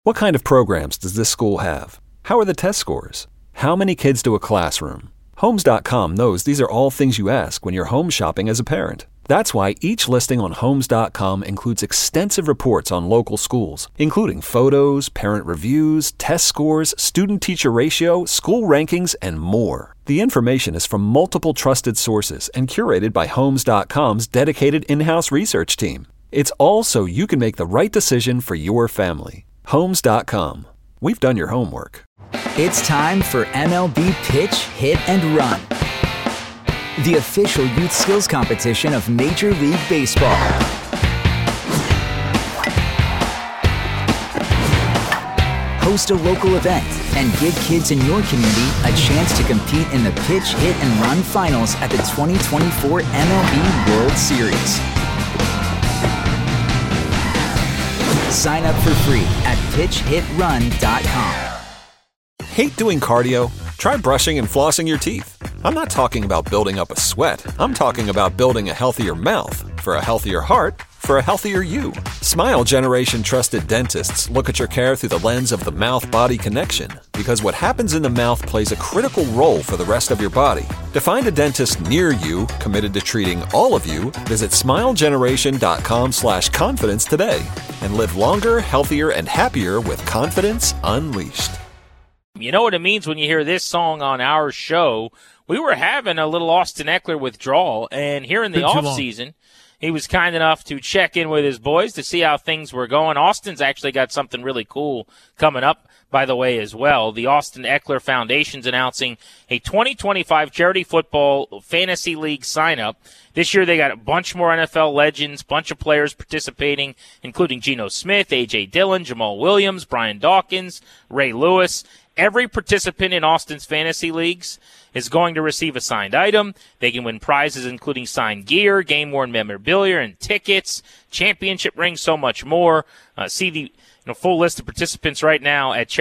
What kind of programs does this school have? How are the test scores? How many kids do a classroom? Homes.com knows these are all things you ask when you're home shopping as a parent. That's why each listing on Homes.com includes extensive reports on local schools, including photos, parent reviews, test scores, student-teacher ratio, school rankings, and more. The information is from multiple trusted sources and curated by Homes.com's dedicated in-house research team. It's all so you can make the right decision for your family. Homes.com. We've done your homework. It's time for MLB Pitch, Hit, and Run, the official youth skills competition of Major League Baseball. Host a local event and give kids in your community a chance to compete in the Pitch, Hit, and Run finals at the 2024 MLB World Series. Sign up for free at pitchhitrun.com. Hate doing cardio? Try brushing and flossing your teeth. I'm not talking about building up a sweat. I'm talking about building a healthier mouth for a healthier heart for a healthier you. Smile Generation trusted dentists look at your care through the lens of the mouth-body connection, because what happens in the mouth plays a critical role for the rest of your body. To find a dentist near you committed to treating all of you, visit smilegeneration.com/confidence today and live longer, healthier, and happier with confidence unleashed. You know what it means when you hear this song on our show. We were having a little Austin Ekeler withdrawal, and here in the offseason, he was kind enough to check in with his boys to see how things were going. Austin's actually got something really cool coming up, by the way, as well. The Austin Ekeler Foundation's announcing a 2025 Charity Football Fantasy League sign-up. This year they got a bunch more NFL legends, bunch of players participating, including Geno Smith, A.J. Dillon, Jamal Williams, Brian Dawkins, Ray Lewis. Every participant in Austin's fantasy leagues is going to receive a signed item. They can win prizes including signed gear, game-worn memorabilia, and tickets, championship rings, so much more. See the full list of participants right now at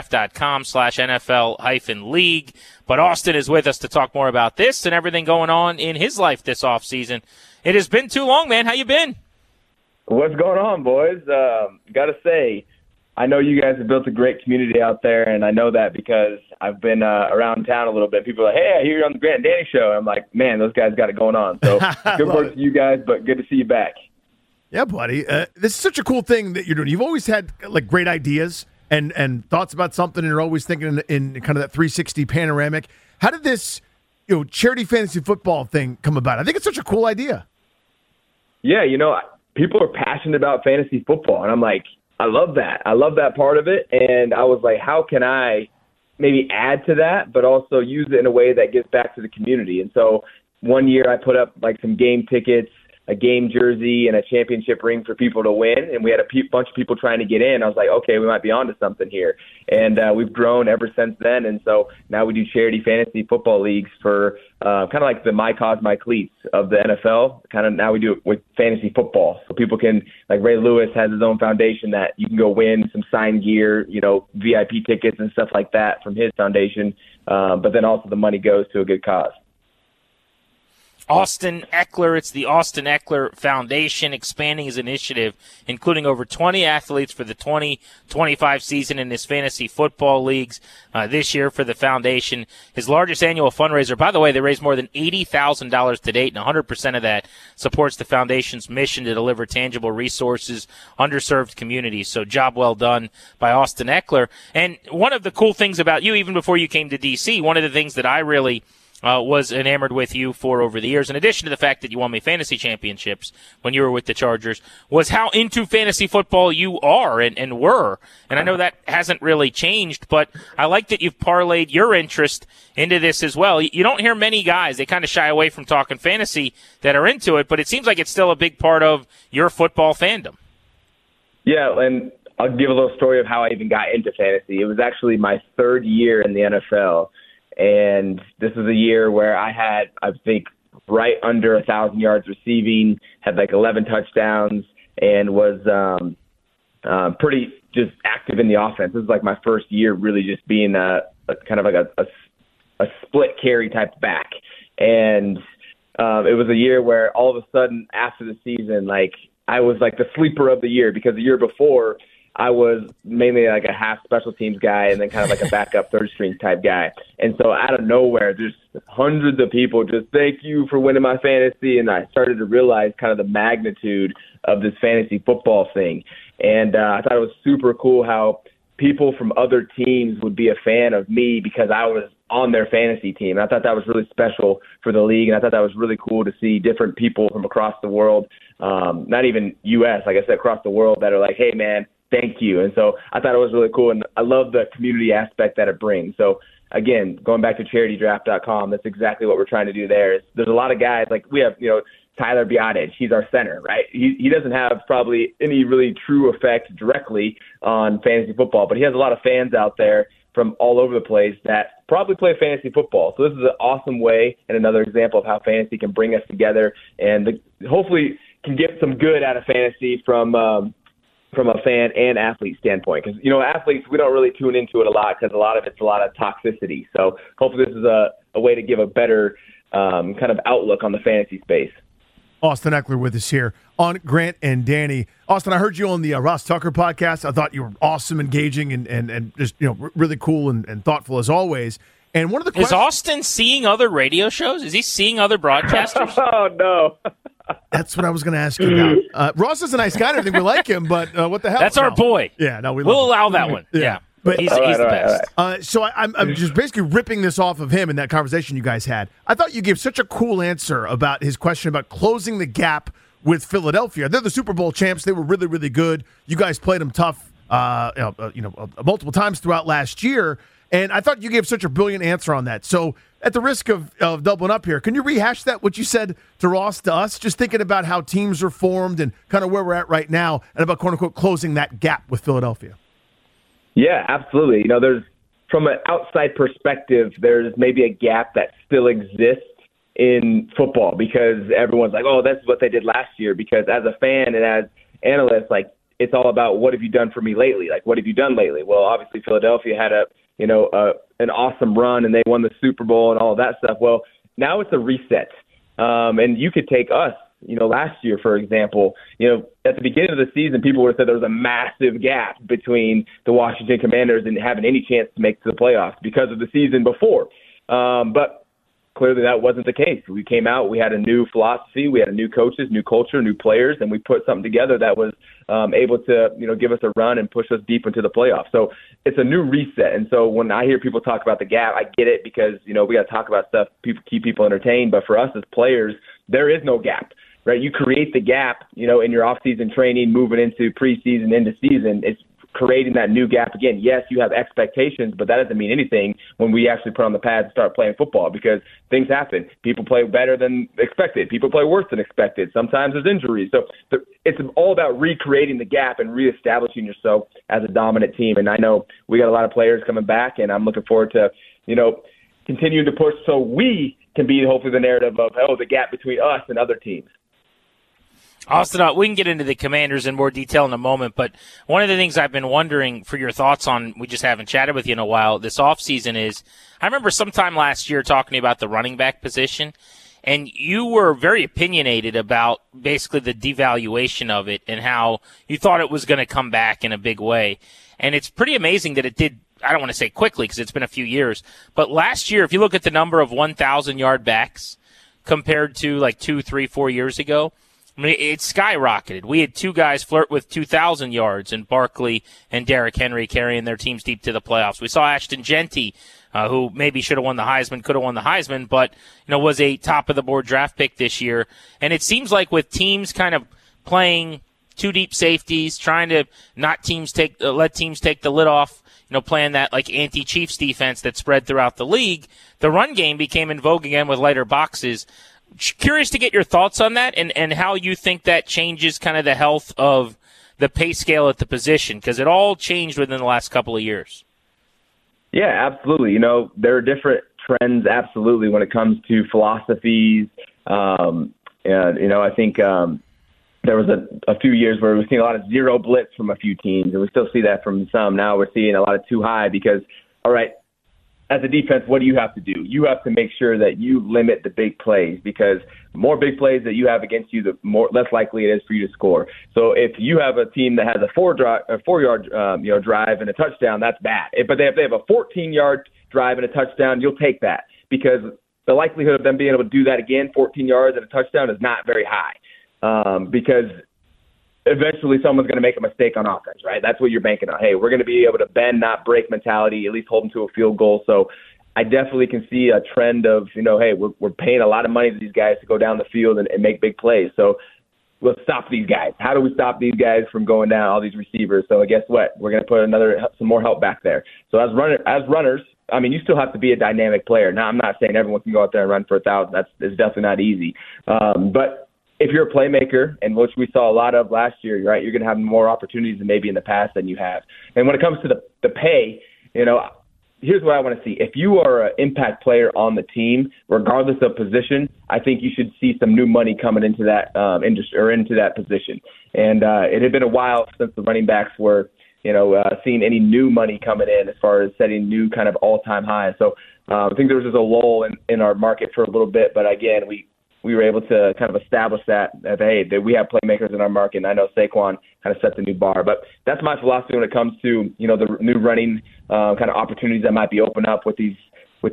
charitydraft.com/NFL-league. But Austin is with us to talk more about this and everything going on in his life this offseason. It has been too long, man. How you been? What's going on, boys? Got to say, I know you guys have built a great community out there, and I know that because I've been around town a little bit. People are like, hey, I hear you're on the Grant and Danny show. And I'm like, man, those guys got it going on. So good work to you guys, but good to see you back. Yeah, buddy. This is such a cool thing that you're doing. You've always had like great ideas and thoughts about something, and you're always thinking in kind of that 360 panoramic. How did this charity fantasy football thing come about? I think it's such a cool idea. Yeah, people are passionate about fantasy football, and I'm like, I love that. I love that part of it. And I was like, how can I maybe add to that, but also use it in a way that gives back to the community? And so one year I put up like some game tickets, a game jersey, and a championship ring for people to win. And we had a bunch of people trying to get in. I was like, okay, we might be onto something here. And we've grown ever since then. And so now we do charity fantasy football leagues for kind of like the My Cause, My Cleats of the NFL. Kind of now we do it with fantasy football. So people can, like Ray Lewis has his own foundation that you can go win some signed gear, VIP tickets and stuff like that from his foundation. But then also the money goes to a good cause. Austin Ekeler. It's the Austin Ekeler Foundation expanding his initiative, including over 20 athletes for the 2025 season in his fantasy football leagues this year for the foundation. His largest annual fundraiser, by the way, they raised more than $80,000 to date, and 100% of that supports the foundation's mission to deliver tangible resources, underserved communities. So job well done by Austin Ekeler. And one of the cool things about you, even before you came to D.C., one of the things that I really was enamored with you for over the years, in addition to the fact that you won me fantasy championships when you were with the Chargers, was how into fantasy football you are and were. And I know that hasn't really changed, but I like that you've parlayed your interest into this as well. You don't hear many guys, they kind of shy away from talking fantasy, that are into it, but it seems like it's still a big part of your football fandom. Yeah, and I'll give a little story of how I even got into fantasy. It was actually my third year in the NFL. And this was a year where I had, I think, right under 1,000 yards receiving, had like 11 touchdowns, and was pretty just active in the offense. This was like my first year really just being a kind of like a split carry type back. And it was a year where all of a sudden after the season, like I was like the sleeper of the year, because the year before I was mainly like a half special teams guy and then kind of like a backup third string type guy. And so out of nowhere, there's hundreds of people just thank you for winning my fantasy. And I started to realize kind of the magnitude of this fantasy football thing. And I thought it was super cool how people from other teams would be a fan of me because I was on their fantasy team. And I thought that was really special for the league. And I thought that was really cool to see different people from across the world, not even U.S., like I said, across the world that are like, hey, man, thank you. And so I thought it was really cool. And I love the community aspect that it brings. So, again, going back to charitydraft.com, that's exactly what we're trying to do there. There's a lot of guys, like we have, Tyler Biotic, he's our center, right? He doesn't have probably any really true effect directly on fantasy football, but he has a lot of fans out there from all over the place that probably play fantasy football. So this is an awesome way and another example of how fantasy can bring us together and hopefully can get some good out of fantasy from a fan and athlete standpoint. Because, athletes, we don't really tune into it a lot because a lot of it's a lot of toxicity. So hopefully this is a way to give a better kind of outlook on the fantasy space. Austin Ekeler with us here on Grant and Danny. Austin, I heard you on the Ross Tucker podcast. I thought you were awesome, engaging, and just really cool and thoughtful as always. And one of the questions, is Austin seeing other radio shows? Is he seeing other broadcasters? Oh no, that's what I was going to ask you about. Ross is a nice guy. I think we like him, but what the hell? That's our boy. Yeah, no, we'll allow that one. Yeah. But he's the best. So I'm just basically ripping this off of him in that conversation you guys had. I thought you gave such a cool answer about his question about closing the gap with Philadelphia. They're the Super Bowl champs. They were really, really good. You guys played them tough, multiple times throughout last year. And I thought you gave such a brilliant answer on that. So at the risk of doubling up here, can you rehash what you said to Ross, to us, just thinking about how teams are formed and kind of where we're at right now and about, quote unquote, closing that gap with Philadelphia? Yeah, absolutely. There's from an outside perspective, there's maybe a gap that still exists in football because everyone's like, oh, that's what they did last year. Because as a fan and as analysts, like it's all about what have you done for me lately? Like, what have you done lately? Well, obviously Philadelphia had an awesome run and they won the Super Bowl and all of that stuff. Well, now it's a reset. And you could take us, last year, for example, at the beginning of the season, people would have said there was a massive gap between the Washington Commanders and having any chance to make to the playoffs because of the season before. But clearly that wasn't the case. We came out, we had a new philosophy, we had new coaches, new culture, new players, and we put something together that was able to, give us a run and push us deep into the playoffs. So it's a new reset. And so when I hear people talk about the gap, I get it because, we got to talk about stuff, keep people entertained. But for us as players, there is no gap. Right, you create the gap, in your off-season training, moving into preseason, into season. It's creating that new gap again. Yes, you have expectations, but that doesn't mean anything when we actually put on the pads and start playing football because things happen. People play better than expected. People play worse than expected. Sometimes there's injuries. So it's all about recreating the gap and reestablishing yourself as a dominant team. And I know we got a lot of players coming back, and I'm looking forward to, continuing to push so we can be hopefully the narrative of, the gap between us and other teams. Austin, we can get into the Commanders in more detail in a moment, but one of the things I've been wondering for your thoughts on, we just haven't chatted with you in a while, this offseason is, I remember sometime last year talking about the running back position, and you were very opinionated about basically the devaluation of it and how you thought it was going to come back in a big way. And it's pretty amazing that it did, I don't want to say quickly because it's been a few years, but last year, if you look at the number of 1,000-yard backs compared to like 2, 3, 4 years ago, I mean, it skyrocketed. We had two guys flirt with 2,000 yards in Barkley and Derrick Henry carrying their teams deep to the playoffs. We saw Ashton Genty, who maybe should have won the Heisman, could have won the Heisman, but was a top-of-the-board draft pick this year. And it seems like with teams kind of playing two deep safeties, trying to not let teams take the lid off, playing that like anti-Chiefs defense that spread throughout the league, the run game became in vogue again with lighter boxes. Curious to get your thoughts on that and how you think that changes kind of the health of the pay scale at the position, because it all changed within the last couple of years. Yeah, absolutely. There are different trends, absolutely, when it comes to philosophies. And, I think there was a few years where we've seen a lot of zero blitz from a few teams, and we still see that from some. Now we're seeing a lot of too high because, all right, as a defense, what do you have to do? You have to make sure that you limit the big plays, because the more big plays that you have against you, the less likely it is for you to score. So if you have a team that has a 4-yard drive and a touchdown, that's bad. But if they have a 14-yard drive and a touchdown, you'll take that, because the likelihood of them being able to do that again, 14 yards and a touchdown, is not very high, because eventually someone's going to make a mistake on offense, right? That's what you're banking on. Hey, we're going to be able to bend, not break mentality, at least hold them to a field goal. So I definitely can see a trend of, hey, we're paying a lot of money to these guys to go down the field and make big plays. So let's stop these guys. How do we stop these guys from going down, all these receivers? So guess what? We're going to put some more help back there. So as runners, I mean, you still have to be a dynamic player. Now, I'm not saying everyone can go out there and run for 1,000. It's definitely not easy. But if you're a playmaker, and which we saw a lot of last year, right, you're going to have more opportunities than maybe in the past than you have. And when it comes to the pay, here's what I want to see. If you are an impact player on the team, regardless of position, I think you should see some new money coming into that industry or into that position. And it had been a while since the running backs were, seeing any new money coming in as far as setting new kind of all-time highs. So I think there was just a lull in our market for a little bit, but again, we were able to kind of establish that hey, we have playmakers in our market, and I know Saquon kind of set the new bar. But that's my philosophy when it comes to, the new running kind of opportunities that might be open up with these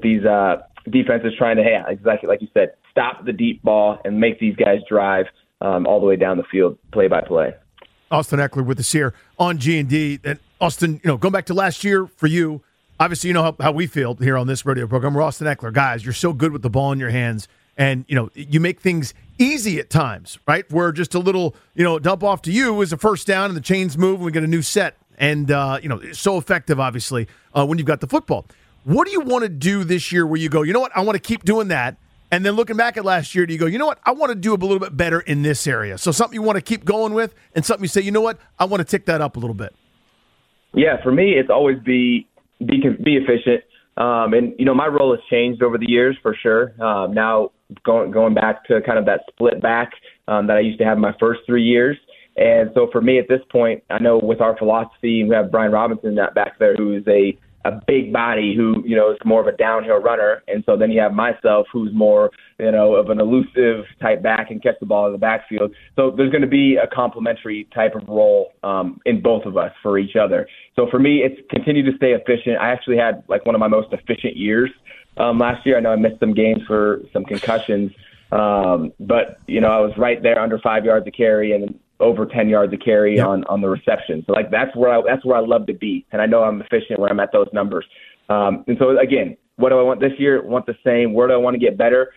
defenses trying to, hey, exactly like you said, stop the deep ball and make these guys drive all the way down the field, play by play. Austin Ekeler with us here on G&D. And Austin, going back to last year for you, obviously you know how we feel here on this radio program. We're Austin Ekeler. Guys, you're so good with the ball in your hands. And, you make things easy at times, right? Where just a little, dump off to you is a first down and the chains move and we get a new set. And, it's so effective, obviously, when you've got the football. What do you want to do this year where you go, you know what, I want to keep doing that? And then looking back at last year, do you go, you know what, I want to do a little bit better in this area? So something you want to keep going with and something you say, you know what, I want to tick that up a little bit. Yeah, for me, it's always be efficient. And, my role has changed over the years for sure. Now going back to kind of that split back that I used to have in my first 3 years. And so for me at this point, I know with our philosophy, we have Brian Robinson back there, who is a big body who, is more of a downhill runner. And so then you have myself, who's more, of an elusive type back and catch the ball in the backfield. So there's going to be a complementary type of role in both of us for each other. So for me, it's continue to stay efficient. I actually had one of my most efficient years last year. I know I missed some games for some concussions, but, I was right there under 5 yards of carry and over 10 yards of carry on the reception. So that's where I love to be. And I know I'm efficient when I'm at those numbers. And so again, what do I want this year? I want the same. Where do I want to get better?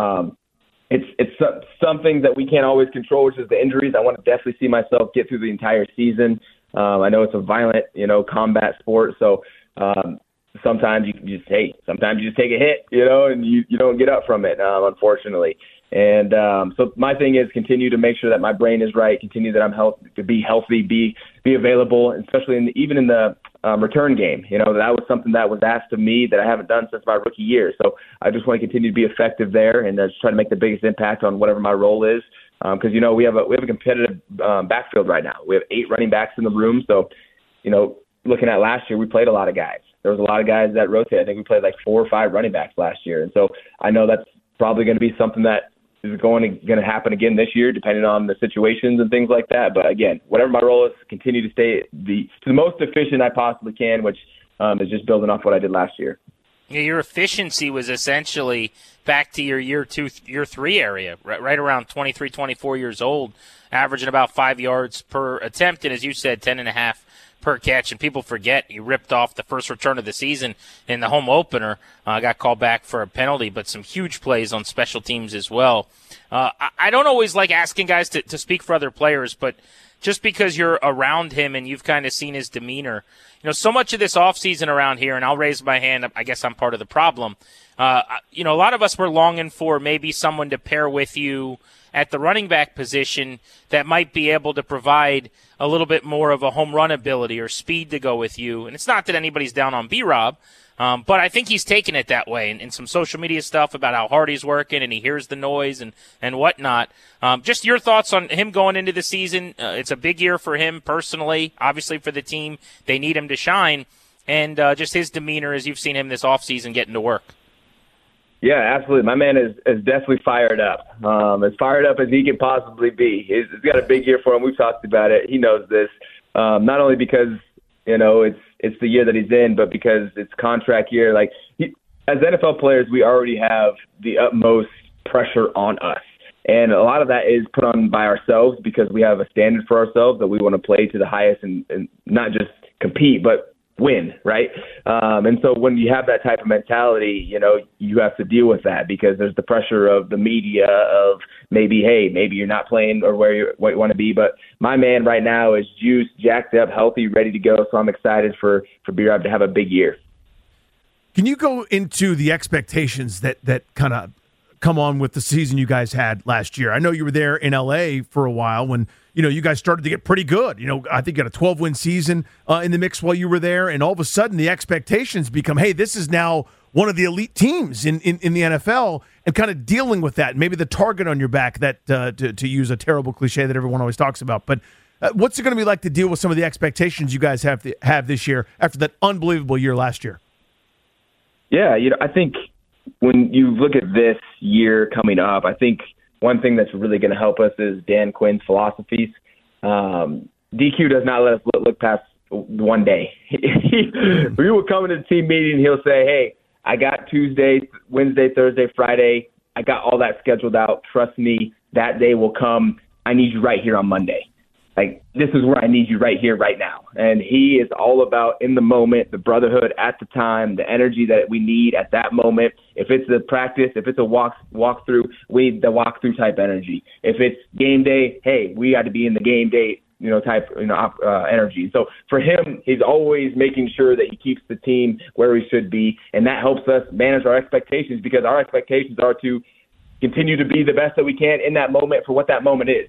It's something that we can't always control, which is the injuries. I want to definitely see myself get through the entire season. I know it's a violent, combat sport. So sometimes you just take a hit, and you don't get up from it, unfortunately. And so my thing is continue to make sure that my brain is right, continue that I'm to be healthy, be available, especially even in the return game. That was something that was asked of me that I haven't done since my rookie year. So I just want to continue to be effective there and just try to make the biggest impact on whatever my role is. Because we have a competitive backfield right now. We have 8 running backs in the room. So looking at last year, we played a lot of guys. There was a lot of guys that rotated. I think we played 4 or 5 running backs last year. And so I know that's probably going to be something that is going to happen again this year, depending on the situations and things like that. But again, whatever my role is, continue to stay the most efficient I possibly can, which is just building off what I did last year. Yeah, your efficiency was essentially back to your year 3 area, right around 23, 24 years old, averaging about 5 yards per attempt, and as you said, 10.5 per catch. And people forget you ripped off the first return of the season in the home opener. Got called back for a penalty, but some huge plays on special teams as well. I don't always like asking guys to speak for other players, but just because you're around him and you've kind of seen his demeanor, so much of this offseason around here, and I'll raise my hand, I guess I'm part of the problem. A lot of us were longing for maybe someone to pair with you at the running back position that might be able to provide a little bit more of a home run ability or speed to go with you. And it's not that anybody's down on B-Rob, but I think he's taken it that way. And some social media stuff about how hard he's working and he hears the noise and whatnot. Just your thoughts on him going into the season. It's a big year for him personally, obviously for the team. They need him to shine. and just his demeanor as you've seen him this offseason getting to work. Yeah, absolutely. My man is definitely fired up. As fired up as he can possibly be. He's got a big year for him. We've talked about it. He knows this. Not only because, it's the year that he's in, but because it's contract year. As NFL players, we already have the utmost pressure on us. And a lot of that is put on by ourselves because we have a standard for ourselves that we want to play to the highest and not just compete, but win, right? And so when you have that type of mentality, you have to deal with that because there's the pressure of the media of maybe you're not playing or where you want to be. But my man right now is juiced, jacked up, healthy, ready to go. So I'm excited for B-Rob to have a big year. Can you go into the expectations that kind of come on with the season you guys had last year? I know you were there in LA for a while when, you guys started to get pretty good. I think you had a 12-win season in the mix while you were there, and all of a sudden the expectations become, hey, this is now one of the elite teams in the NFL, and kind of dealing with that. Maybe the target on your back, that to use a terrible cliche that everyone always talks about. But what's it going to be like to deal with some of the expectations you guys have this year after that unbelievable year last year? Yeah, I think when you look at this year coming up, I think one thing that's really going to help us is Dan Quinn's philosophies. DQ does not let us look past one day. We will come into the team meeting, he'll say, hey, I got Tuesday, Wednesday, Thursday, Friday. I got all that scheduled out. Trust me, that day will come. I need you right here on Monday. This is where I need you right here, right now. And he is all about in the moment, the brotherhood at the time, the energy that we need at that moment. If it's a practice, if it's a walkthrough, we need the walkthrough type energy. If it's game day, hey, we got to be in the game day, type, energy. So for him, he's always making sure that he keeps the team where we should be. And that helps us manage our expectations because our expectations are to continue to be the best that we can in that moment for what that moment is.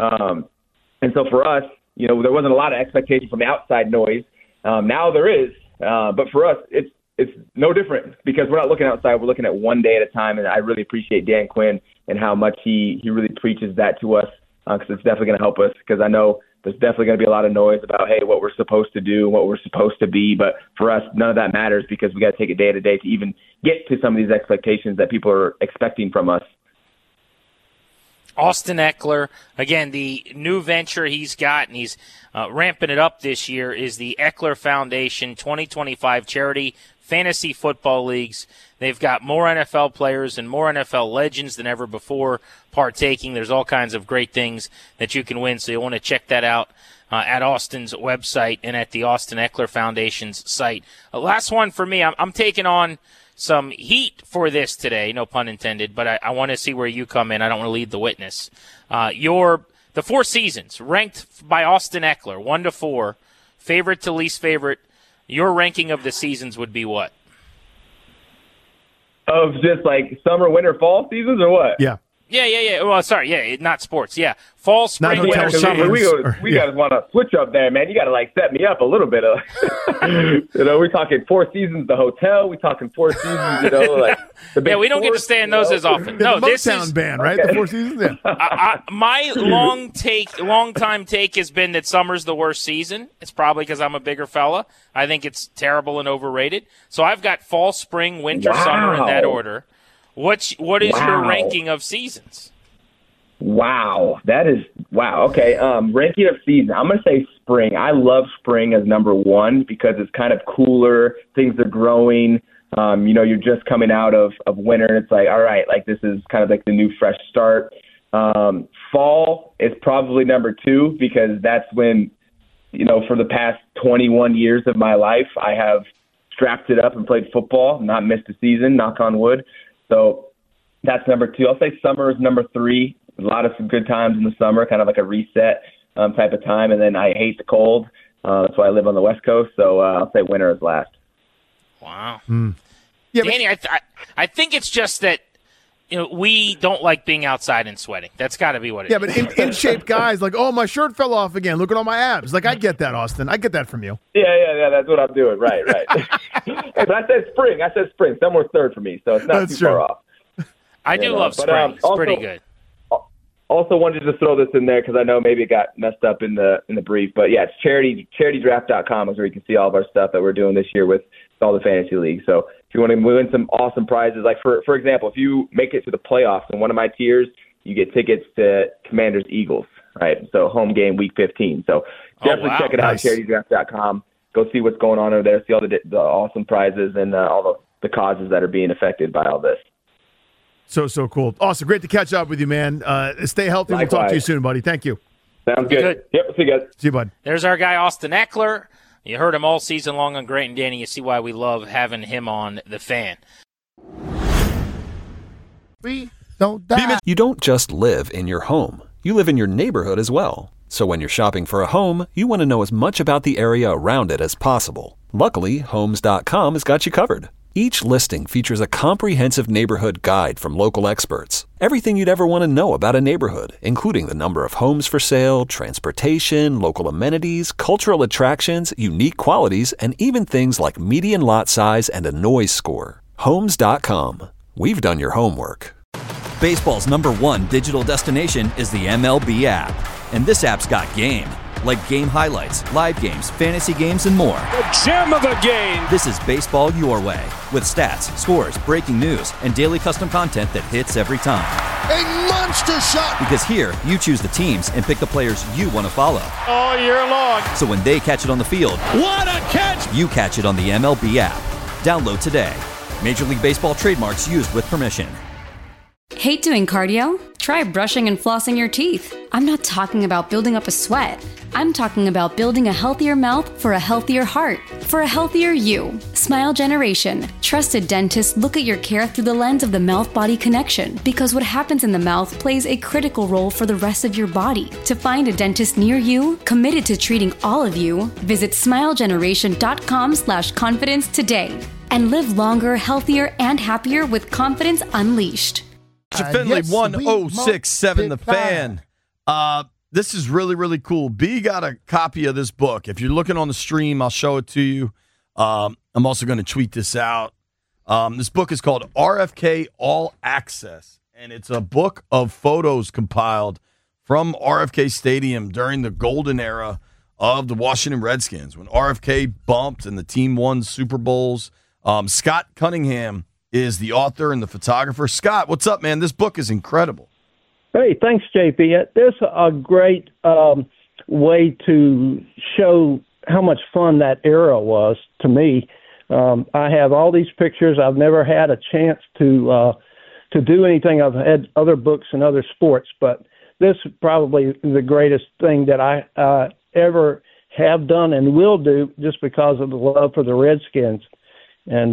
And so for us, there wasn't a lot of expectation from the outside noise. Now there is, but for us, it's no different because we're not looking outside. We're looking at one day at a time, and I really appreciate Dan Quinn and how much he really preaches that to us because it's definitely going to help us because I know there's definitely going to be a lot of noise about, hey, what we're supposed to do, what we're supposed to be. But for us, none of that matters because we got to take it day to day to even get to some of these expectations that people are expecting from us. Austin Ekeler, again, the new venture he's got, and he's ramping it up this year, is the Ekeler Foundation 2025 Charity Fantasy Football Leagues. They've got more NFL players and more NFL legends than ever before partaking. There's all kinds of great things that you can win, so you'll want to check that out at Austin's website and at the Austin Ekeler Foundation's site. Last one for me, I'm taking on some heat for this today, no pun intended, but I want to see where you come in. I don't want to lead the witness. The 4 seasons ranked by Austin Ekeler, 1 to 4, favorite to least favorite. Your ranking of the seasons would be what? Of just summer, winter, fall seasons or what? Yeah. Yeah. Well, sorry. Yeah, not sports. Yeah. Fall, spring, winter, summer. We guys want to switch up there, man. You got to set me up a little bit. We're talking 4 seasons, the hotel. We're talking 4 seasons, the big we don't get to stay in those as often. No, this is band, right? Okay. The 4 seasons. Yeah. My long time take has been that summer's the worst season. It's probably because I'm a bigger fella. I think it's terrible and overrated. So I've got fall, spring, winter, summer in that order. What is your ranking of seasons? Wow. Okay. Ranking of season. I'm going to say spring. I love spring as number 1 because it's kind of cooler. Things are growing. You're just coming out of winter and it's all right, this is kind of the new fresh start. Fall is probably number 2 because that's when, for the past 21 years of my life, I have strapped it up and played football, not missed a season, knock on wood. So that's number 2. I'll say summer is number 3. A lot of some good times in the summer, kind of like a reset type of time. And then I hate the cold. That's why I live on the West Coast. So I'll say winter is last. Wow. Yeah, Danny, I think it's just that we don't like being outside and sweating. That's got to be what it is. Yeah, but in shape guys my shirt fell off again. Look at all my abs. I get that, Austin. I get that from you. Yeah. That's what I'm doing. Right. But I said spring. Summer's third for me, so it's not too far off. I do love spring. It's pretty good. also wanted to throw this in there because I know maybe it got messed up in the brief, but yeah, it's charitydraft.com is where you can see all of our stuff that we're doing this year with all the fantasy leagues. So if you want to win some awesome prizes, like for example, if you make it to the playoffs in one of my tiers, you get tickets to Commanders Eagles, right? So home game week 15. So definitely check it out, charitydraft.com. Go see what's going on over there, see all the awesome prizes and all the causes that are being affected by all this. So cool. Awesome. Great to catch up with you, man. Stay healthy. Likewise. We'll talk to you soon, buddy. Thank you. Sounds good. Yep. See you guys. See you, bud. There's our guy, Austin Eckler. You heard him all season long on Great and Danny. You see why we love having him on The Fan. We don't die. You don't just live in your home. You live in your neighborhood as well. So when you're shopping for a home, you want to know as much about the area around it as possible. Luckily, Homes.com has got you covered. Each listing features a comprehensive neighborhood guide from local experts. Everything you'd ever want to know about a neighborhood, including the number of homes for sale, transportation, local amenities, cultural attractions, unique qualities, and even things like median lot size and a noise score. Homes.com. We've done your homework. Baseball's #1 digital destination is the MLB app. And this app's got game. Like game highlights, live games, fantasy games, and more. The gem of a game! This is baseball your way. With stats, scores, breaking news, and daily custom content that hits every time. A monster shot! Because here, you choose the teams and pick the players you want to follow. All year long. So when they catch it on the field, what a catch! You catch it on the MLB app. Download today. Major League Baseball trademarks used with permission. Hate doing cardio? Try brushing and flossing your teeth. I'm not talking about building up a sweat. I'm talking about building a healthier mouth for a healthier heart, for a healthier you. Smile Generation. Trusted dentists look at your care through the lens of the mouth-body connection, because what happens in the mouth plays a critical role for the rest of your body. To find a dentist near you, committed to treating all of you, visit smilegeneration.com/confidence today. And live longer, healthier, and happier with confidence unleashed. Finley, 1067 The Fan. This is really, really cool. B got a copy of this book. If you're looking on the stream, I'll show it to you. I'm also going to tweet this out. This book is called RFK All Access, and it's a book of photos compiled from RFK Stadium during the golden era of the Washington Redskins, when RFK bumped and the team won Super Bowls. Scott Cunningham is the author and the photographer. Scott, what's up, man? This book is incredible. Hey, thanks, JP. This is a great way to show how much fun that era was to me. I have all these pictures. I've never had a chance to do anything. I've had other books and other sports, but this is probably the greatest thing that I ever have done and will do, just because of the love for the Redskins. And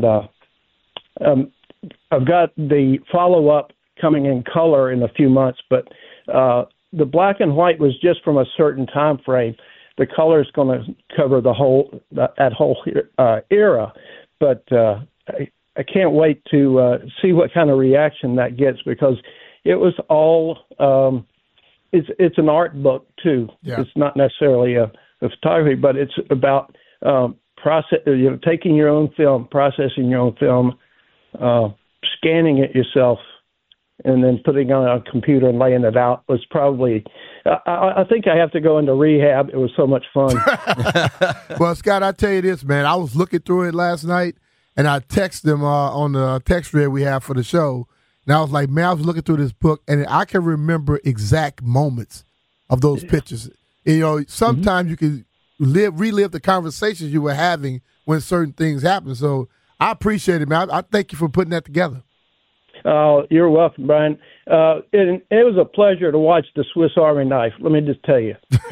I've got the follow-up coming in color in a few months, but the black and white was just from a certain time frame. The color is going to cover that whole era, but I can't wait to see what kind of reaction that gets, because it was all it's an art book too. Yeah. It's not necessarily a photography, but it's about taking your own film, processing your own film, scanning it yourself, and then putting it on a computer and laying it out was probably, I think I have to go into rehab. It was so much fun. Well, Scott, I tell you this, man. I was looking through it last night, and I texted him on the text thread we have for the show. And I was like, man, I was looking through this book, and I can remember exact moments of those pictures. And, you know, sometimes you can relive the conversations you were having when certain things happen. So I appreciate it, man. I thank you for putting that together. Oh, you're welcome, Brian. It was a pleasure to watch the Swiss Army knife. Let me just tell you,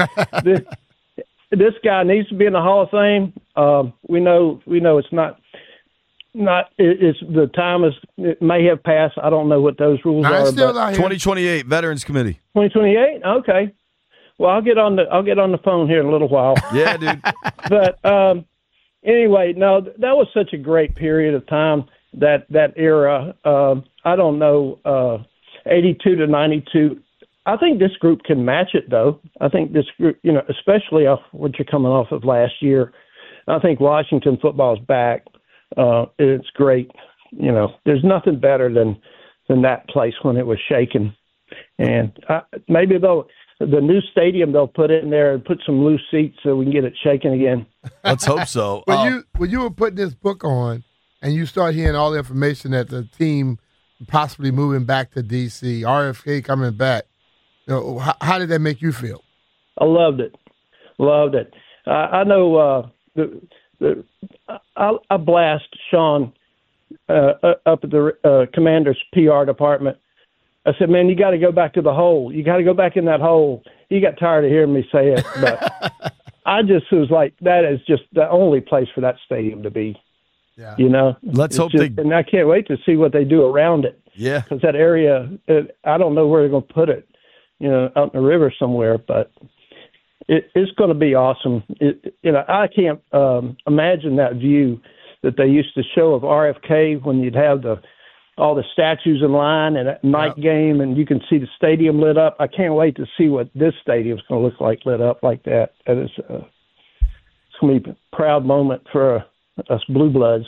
this guy needs to be in the Hall of Fame. We know it's not. It's the time it may have passed. I don't know what those rules are. Still but 2028 Veterans Committee. 2028. Okay. Well, I'll get on the phone here in a little while. Yeah, dude. But anyway, no, that was such a great period of time. That era. I don't know. 82 to 92. I think this group can match it, though. I think this group, especially off what you're coming off of last year. I think Washington football's back. It's great. There's nothing better than that place when it was shaking. And maybe the new stadium they'll put in there and put some loose seats so we can get it shaking again. Let's hope so. When you were putting this book on and you start hearing all the information that the team possibly moving back to D.C., RFK coming back, how did that make you feel? I loved it. I know I blast Sean up at the Commander's PR department. I said, man, you got to go back to the hole. You got to go back in that hole. He got tired of hearing me say it, but I just was like, that is just the only place for that stadium to be. Yeah. Let's hope and I can't wait to see what they do around it. Yeah. Because that area, I don't know where they're going to put it, out in the river somewhere, but it's going to be awesome. I can't imagine that view that they used to show of RFK when you'd have all the statues in line and at night game, and you can see the stadium lit up. I can't wait to see what this stadium's going to look like lit up like that. And it's going to be a proud moment for us Blue Bloods.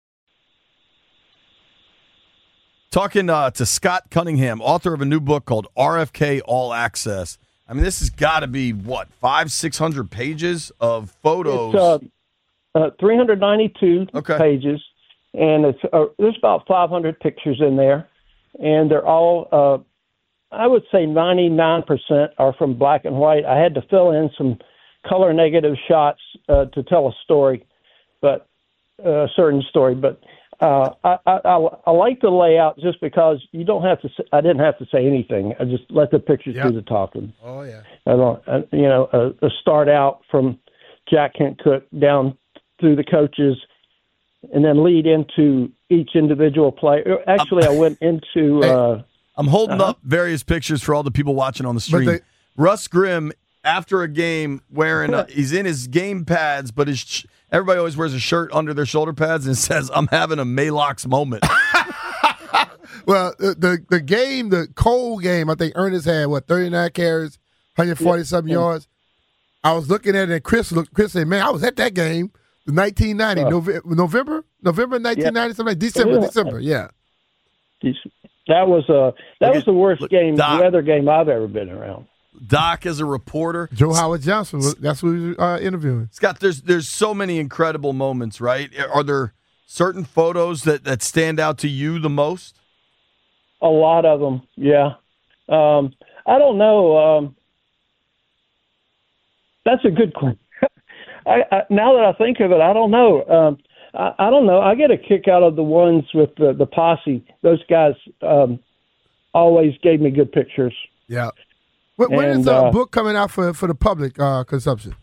Talking to Scott Cunningham, author of a new book called RFK All Access. I mean, this has got to be, 500-600 pages of photos? It's 392 pages. And there's about 500 pictures in there, and they're all, I would say 99% are from black and white. I had to fill in some color negative shots to tell a story, but a certain story. But I like the layout just because you don't have to. I didn't have to say anything. I just let the pictures do the talking. Oh yeah. Start out from Jack Kent Cooke down through the coaches, and then lead into each individual player. Actually, I went into. I'm holding up various pictures for all the people watching on the stream. Russ Grimm, after a game, wearing he's in his game pads, but everybody always wears a shirt under their shoulder pads and says, "I'm having a Malox moment." Well, the game, the Cole game, I think Ernest had 39 carries, 140 something yards. I was looking at it, and Chris said, "Man, I was at that game." 1990, November 1990, something like December, yeah. That was the worst weather game I've ever been around. Doc as a reporter, Joe Howard Johnson. That's who we were interviewing. Scott, there's so many incredible moments, right? Are there certain photos that stand out to you the most? A lot of them, yeah. I don't know. That's a good question. Now that I think of it, I don't know. I don't know. I get a kick out of the ones with the posse. Those guys always gave me good pictures. Yeah. When is the book coming out for the public consumption?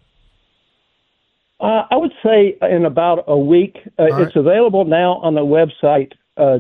I would say in about a week. It's available now on the website,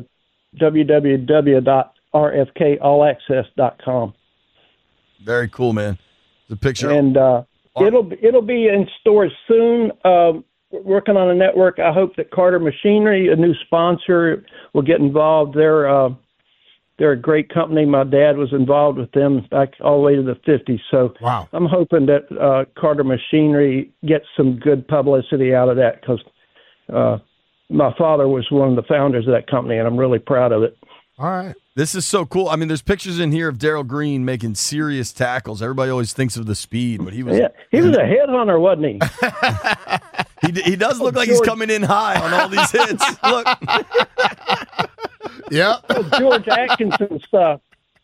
www.rfkallaccess.com. Very cool, man. The picture. And it'll be in stores soon. Working on a network. I hope that Carter Machinery, a new sponsor, will get involved. They're a great company. My dad was involved with them back all the way to the 50s. So wow. I'm hoping that Carter Machinery gets some good publicity out of that because my father was one of the founders of that company, and I'm really proud of it. All right. This is so cool. I mean, there's pictures in here of Darrell Green making serious tackles. Everybody always thinks of the speed, but he was a headhunter, wasn't he? He does look like he's coming in high on all these hits. Look. Yeah. George Atkinson stuff.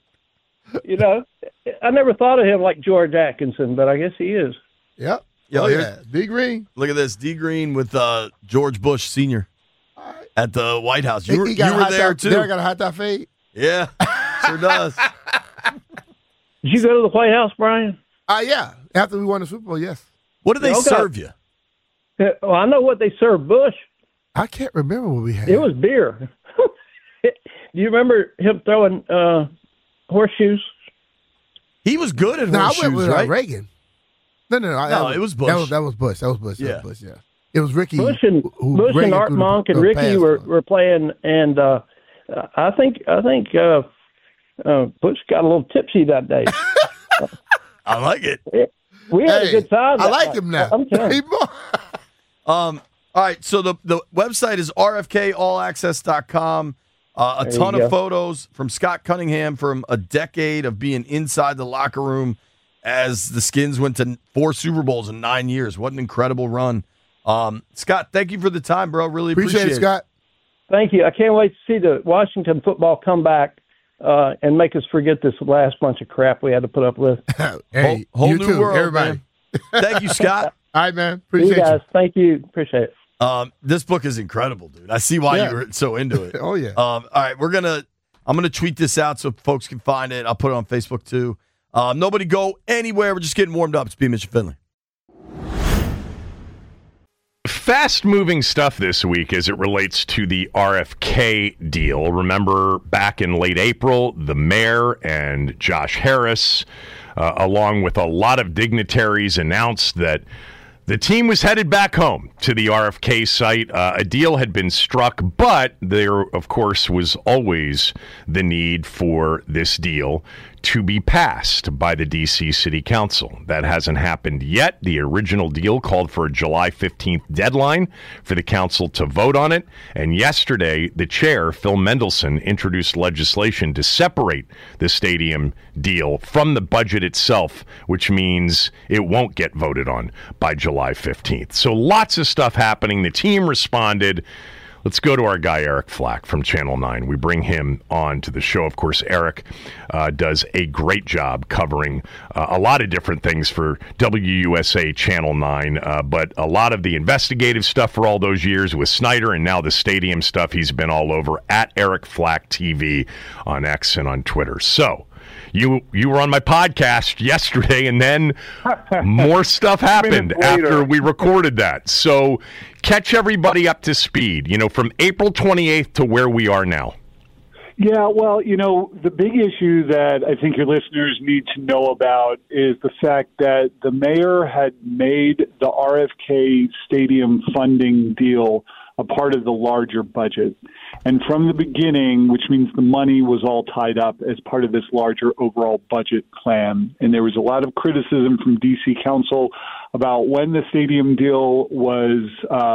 I never thought of him like George Atkinson, but I guess he is. Yep. D. Green. Look at this. D. Green with George Bush Sr. At the White House. You were there, too. Derek got a hot dog fade? Yeah, sure does. Did you go to the White House, Brian? Yeah. After we won the Super Bowl, yes. What did they serve you? Well, I know what they served Bush. I can't remember what we had. It was beer. Do you remember him throwing horseshoes? He was good at horseshoes, I went with right? Reagan. No, it was Bush. That was Bush. Yeah. It was Ricky. Bush and Art Monk and Ricky were playing, and I think Bush got a little tipsy that day. I like it. We had a good time. I like him now. I'm telling you. All right, so the website is rfkallaccess.com. A ton of photos from Scott Cunningham from a decade of being inside the locker room as the Skins went to 4 Super Bowls in 9 years. What an incredible run. Scott, thank you for the time, bro. Really appreciate it, Scott. Thank you. I can't wait to see the Washington football come back and make us forget this last bunch of crap we had to put up with. Hey, whole new too, world, everybody. man. Thank you, Scott. All right, man. See you Appreciate guys. Thank you. Appreciate it. This book is incredible, dude. I see why you were so into it. Oh, yeah. All right, I'm gonna tweet this out so folks can find it. I'll put it on Facebook too. Nobody go anywhere. We're just getting warmed up. It's B. Mitch Finley. Fast-moving stuff this week as it relates to the RFK deal. Remember, back in late April, the mayor and Josh Harris, along with a lot of dignitaries, announced that the team was headed back home to the RFK site. A deal had been struck, but there, of course, was always the need for this deal to be passed by the D.C. City Council. That hasn't happened yet. The original deal called for a July 15th deadline for the council to vote on it. And yesterday, the chair, Phil Mendelson, introduced legislation to separate the stadium deal from the budget itself, which means it won't get voted on by July 15th. So lots of stuff happening. The team responded. Let's go to our guy, Eric Flack from Channel 9. We bring him on to the show. Of course, Eric does a great job covering a lot of different things for WUSA Channel 9, but a lot of the investigative stuff for all those years with Snyder, and now the stadium stuff. He's been all over at Eric Flack TV on X and on Twitter. So you were on my podcast yesterday, and then more stuff happened after we recorded that. So catch everybody up to speed, from April 28th to where we are now. Yeah, well, the big issue that I think your listeners need to know about is the fact that the mayor had made the RFK Stadium funding deal a part of the larger budget. And from the beginning, which means the money was all tied up as part of this larger overall budget plan. And there was a lot of criticism from D.C. Council about when the stadium deal was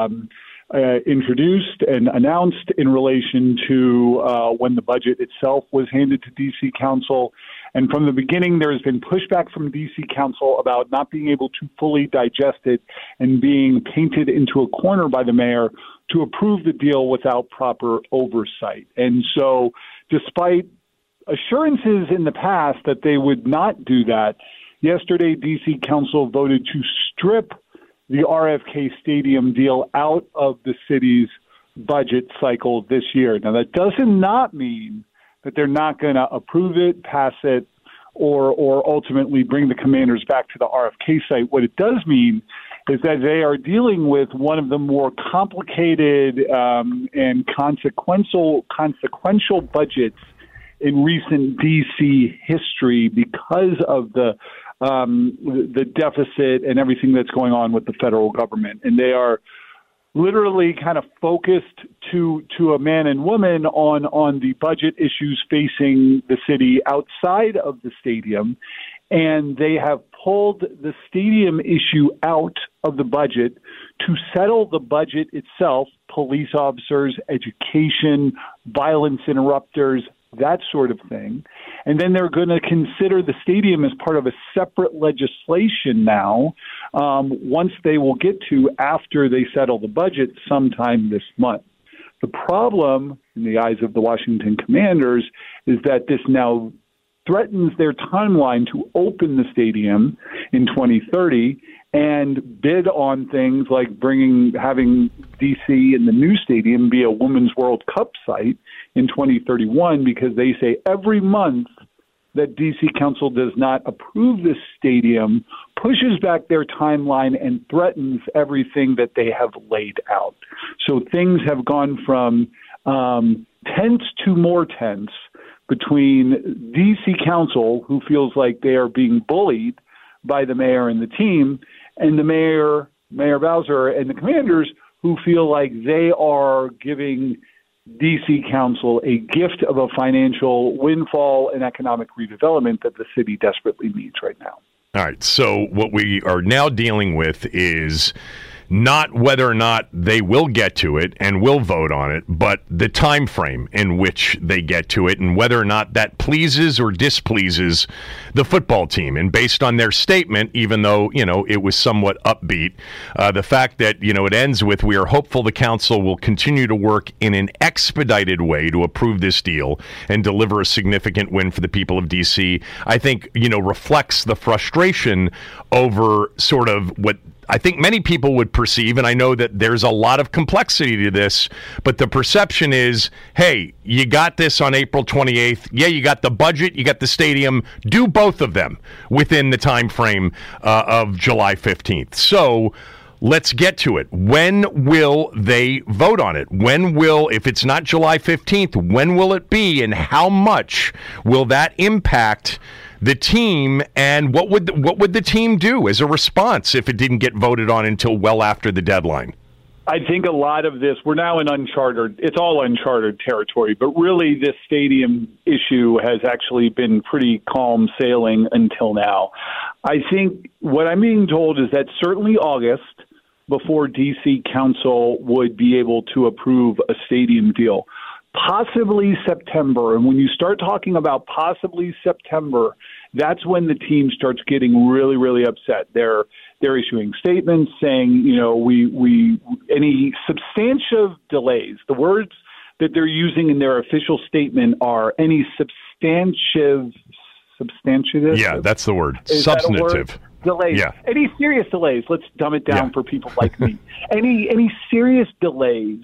introduced and announced in relation to when the budget itself was handed to D.C. Council. And from the beginning, there has been pushback from D.C. Council about not being able to fully digest it and being painted into a corner by the mayor to approve the deal without proper oversight. And so despite assurances in the past that they would not do that, yesterday D.C. Council voted to strip the RFK Stadium deal out of the city's budget cycle this year. Now, that does not mean that they're not going to approve it, pass it, or ultimately bring the Commanders back to the RFK site. What it does mean is that they are dealing with one of the more complicated and consequential budgets in recent D.C. history because of the deficit and everything that's going on with the federal government. And they are literally kind of focused to a man and woman on the budget issues facing the city outside of the stadium. And they have pulled the stadium issue out of the budget to settle the budget itself, police officers, education, violence interrupters, that sort of thing. And then they're going to consider the stadium as part of a separate legislation now, once they will get to after they settle the budget sometime this month. The problem, in the eyes of the Washington Commanders, is that this now threatens their timeline to open the stadium in 2030 and bid on things like having DC and the new stadium be a Women's World Cup site in 2031, because they say every month that DC Council does not approve this stadium pushes back their timeline and threatens everything that they have laid out. So things have gone from tense to more tense between DC Council, who feels like they are being bullied by the mayor and the team, and the Mayor Bowser and the Commanders, who feel like they are giving DC Council a gift of a financial windfall and economic redevelopment that the city desperately needs right now. All right, so what we are now dealing with is not whether or not they will get to it and will vote on it, but the time frame in which they get to it and whether or not that pleases or displeases the football team. And based on their statement, even though, it was somewhat upbeat, the fact that, it ends with, we are hopeful the council will continue to work in an expedited way to approve this deal and deliver a significant win for the people of D.C., I think, reflects the frustration over sort of what I think many people would perceive, and I know that there's a lot of complexity to this, but the perception is, hey, you got this on April 28th. Yeah, you got the budget, you got the stadium. Do both of them within the time frame of July 15th. So let's get to it. When will they vote on it? If it's not July 15th, when will it be, and how much will that impact the team, and what would the team do as a response if it didn't get voted on until well after the deadline? I think a lot of this, we're now in it's all uncharted territory, but really this stadium issue has actually been pretty calm sailing until now. I think what I'm being told is that certainly August, before D.C. Council would be able to approve a stadium deal. Possibly September, and when you start talking about possibly September, that's when the team starts getting really, really upset. They're issuing statements saying, we any substantive delays. The words that they're using in their official statement are any substantive. Yeah, that's the word. Is substantive. That a word? Delays. Yeah. Any serious delays? Let's dumb it down for people like me. Any serious delays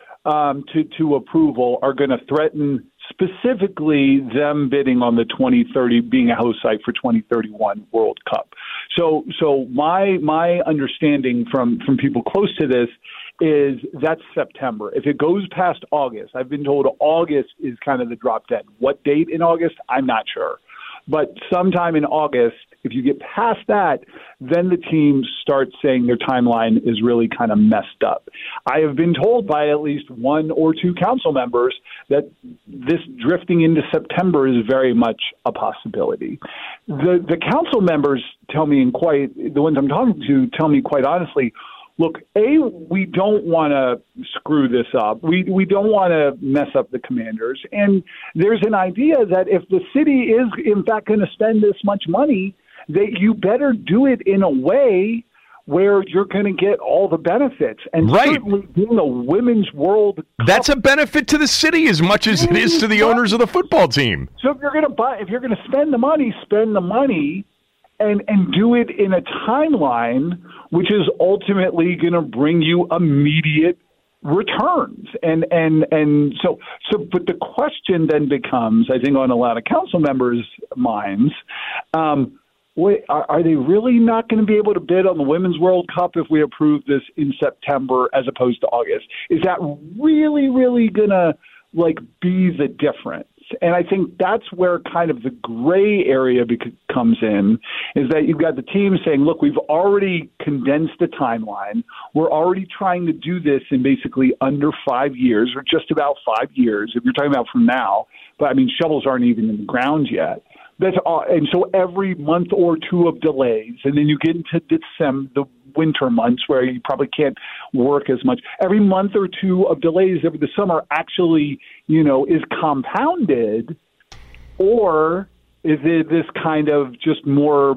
to approval are going to threaten specifically them bidding on the 2030, being a host site for 2031 World Cup. So my understanding from people close to this is that's September. If it goes past August, I've been told August is kind of the drop dead. What date in August? I'm not sure. But sometime in August, if you get past that, then the team starts saying their timeline is really kind of messed up. I have been told by at least one or two council members that this drifting into September is very much a possibility. The council members tell me the ones I'm talking to tell me quite honestly, look, we don't want to screw this up. We don't want to mess up the Commanders. And there's an idea that if the city is, in fact, going to spend this much money, that you better do it in a way where you're going to get all the benefits. And certainly being a Women's World Cup, that's a benefit to the city as much as it is to the owners of the football team. So if you're going to spend the money and do it in a timeline which is ultimately going to bring you immediate returns. And so but the question then becomes, I think, on a lot of council members' minds, wait, are they really not going to be able to bid on the Women's World Cup if we approve this in September as opposed to August? Is that really, really going to be the difference? And I think that's where kind of the gray area comes in, is that you've got the team saying, look, we've already condensed the timeline. We're already trying to do this in basically under 5 years, or just about 5 years, if you're talking about from now. But, shovels aren't even in the ground yet. That's all. And so every month or two of delays, and then you get into December, the winter months where you probably can't work as much. Every month or two of delays over the summer actually, is compounded, or is it this kind of just more,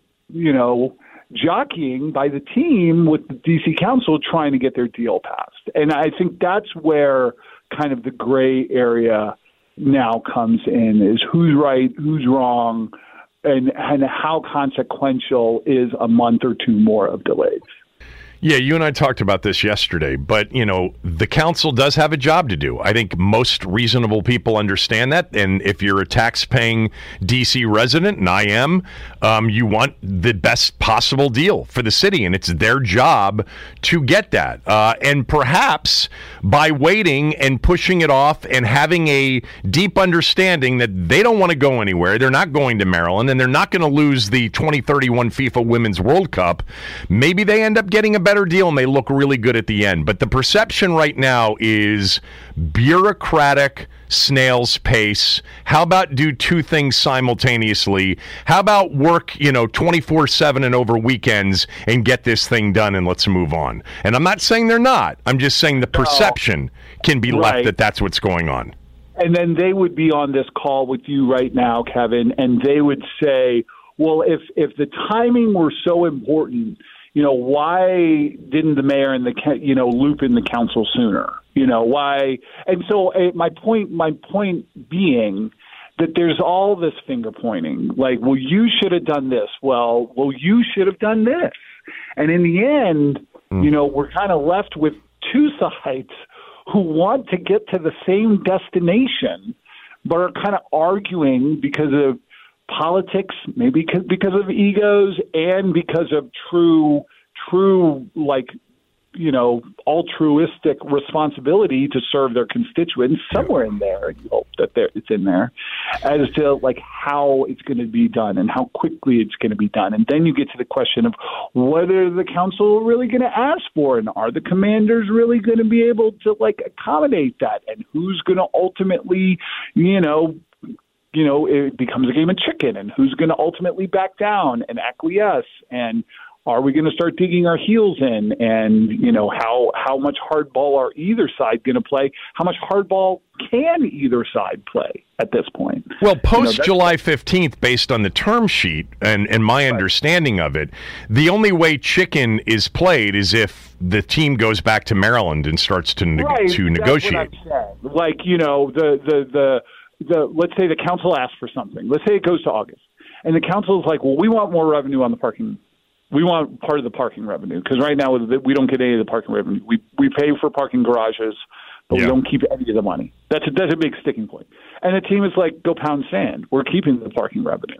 jockeying by the team with the DC Council trying to get their deal passed? And I think that's where kind of the gray area now comes in, is who's right, who's wrong, and how consequential is a month or two more of delays. Yeah, you and I talked about this yesterday, but, the council does have a job to do. I think most reasonable people understand that, and if you're a tax-paying D.C. resident, and I am, you want the best possible deal for the city, and it's their job to get that. And perhaps by waiting and pushing it off and having a deep understanding that they don't want to go anywhere, they're not going to Maryland, and they're not going to lose the 2031 FIFA Women's World Cup, maybe they end up getting a better deal and they look really good at the end. But the perception right now is bureaucratic, snail's pace. How about do two things simultaneously? How about work, 24/7 and over weekends and get this thing done and let's move on? And I'm not saying they're not. I'm just saying the perception can be left that that's what's going on. And then they would be on this call with you right now, Kevin, and they would say, well, if the timing were so important, why didn't the mayor and loop in the council sooner? Why? And so my point being that there's all this finger pointing, like, well, you should have done this. Well, you should have done this. And in the end, we're kind of left with two sides who want to get to the same destination, but are kind of arguing because of politics, maybe because of egos, and because of true, altruistic responsibility to serve their constituents somewhere in there. You hope that it's in there as to how it's going to be done and how quickly it's going to be done. And then you get to the question of whether the council are really going to ask for, and are the commanders really going to be able to accommodate that, and who's going to ultimately, it becomes a game of chicken, and who's going to ultimately back down and acquiesce, and are we going to start digging our heels in? And, how much hardball are either side going to play? How much hardball can either side play at this point? Well, post July 15th, based on the term sheet and my understanding of it, the only way chicken is played is if the team goes back to Maryland and starts to negotiate. That's what I'm saying. Let's say the council asks for something. Let's say it goes to August, and the council is like, well, we want more revenue on the parking. We want part of the parking revenue, because right now we don't get any of the parking revenue. We pay for parking garages, but we don't keep any of the money. That's a big sticking point. And the team is like, go pound sand. We're keeping the parking revenue.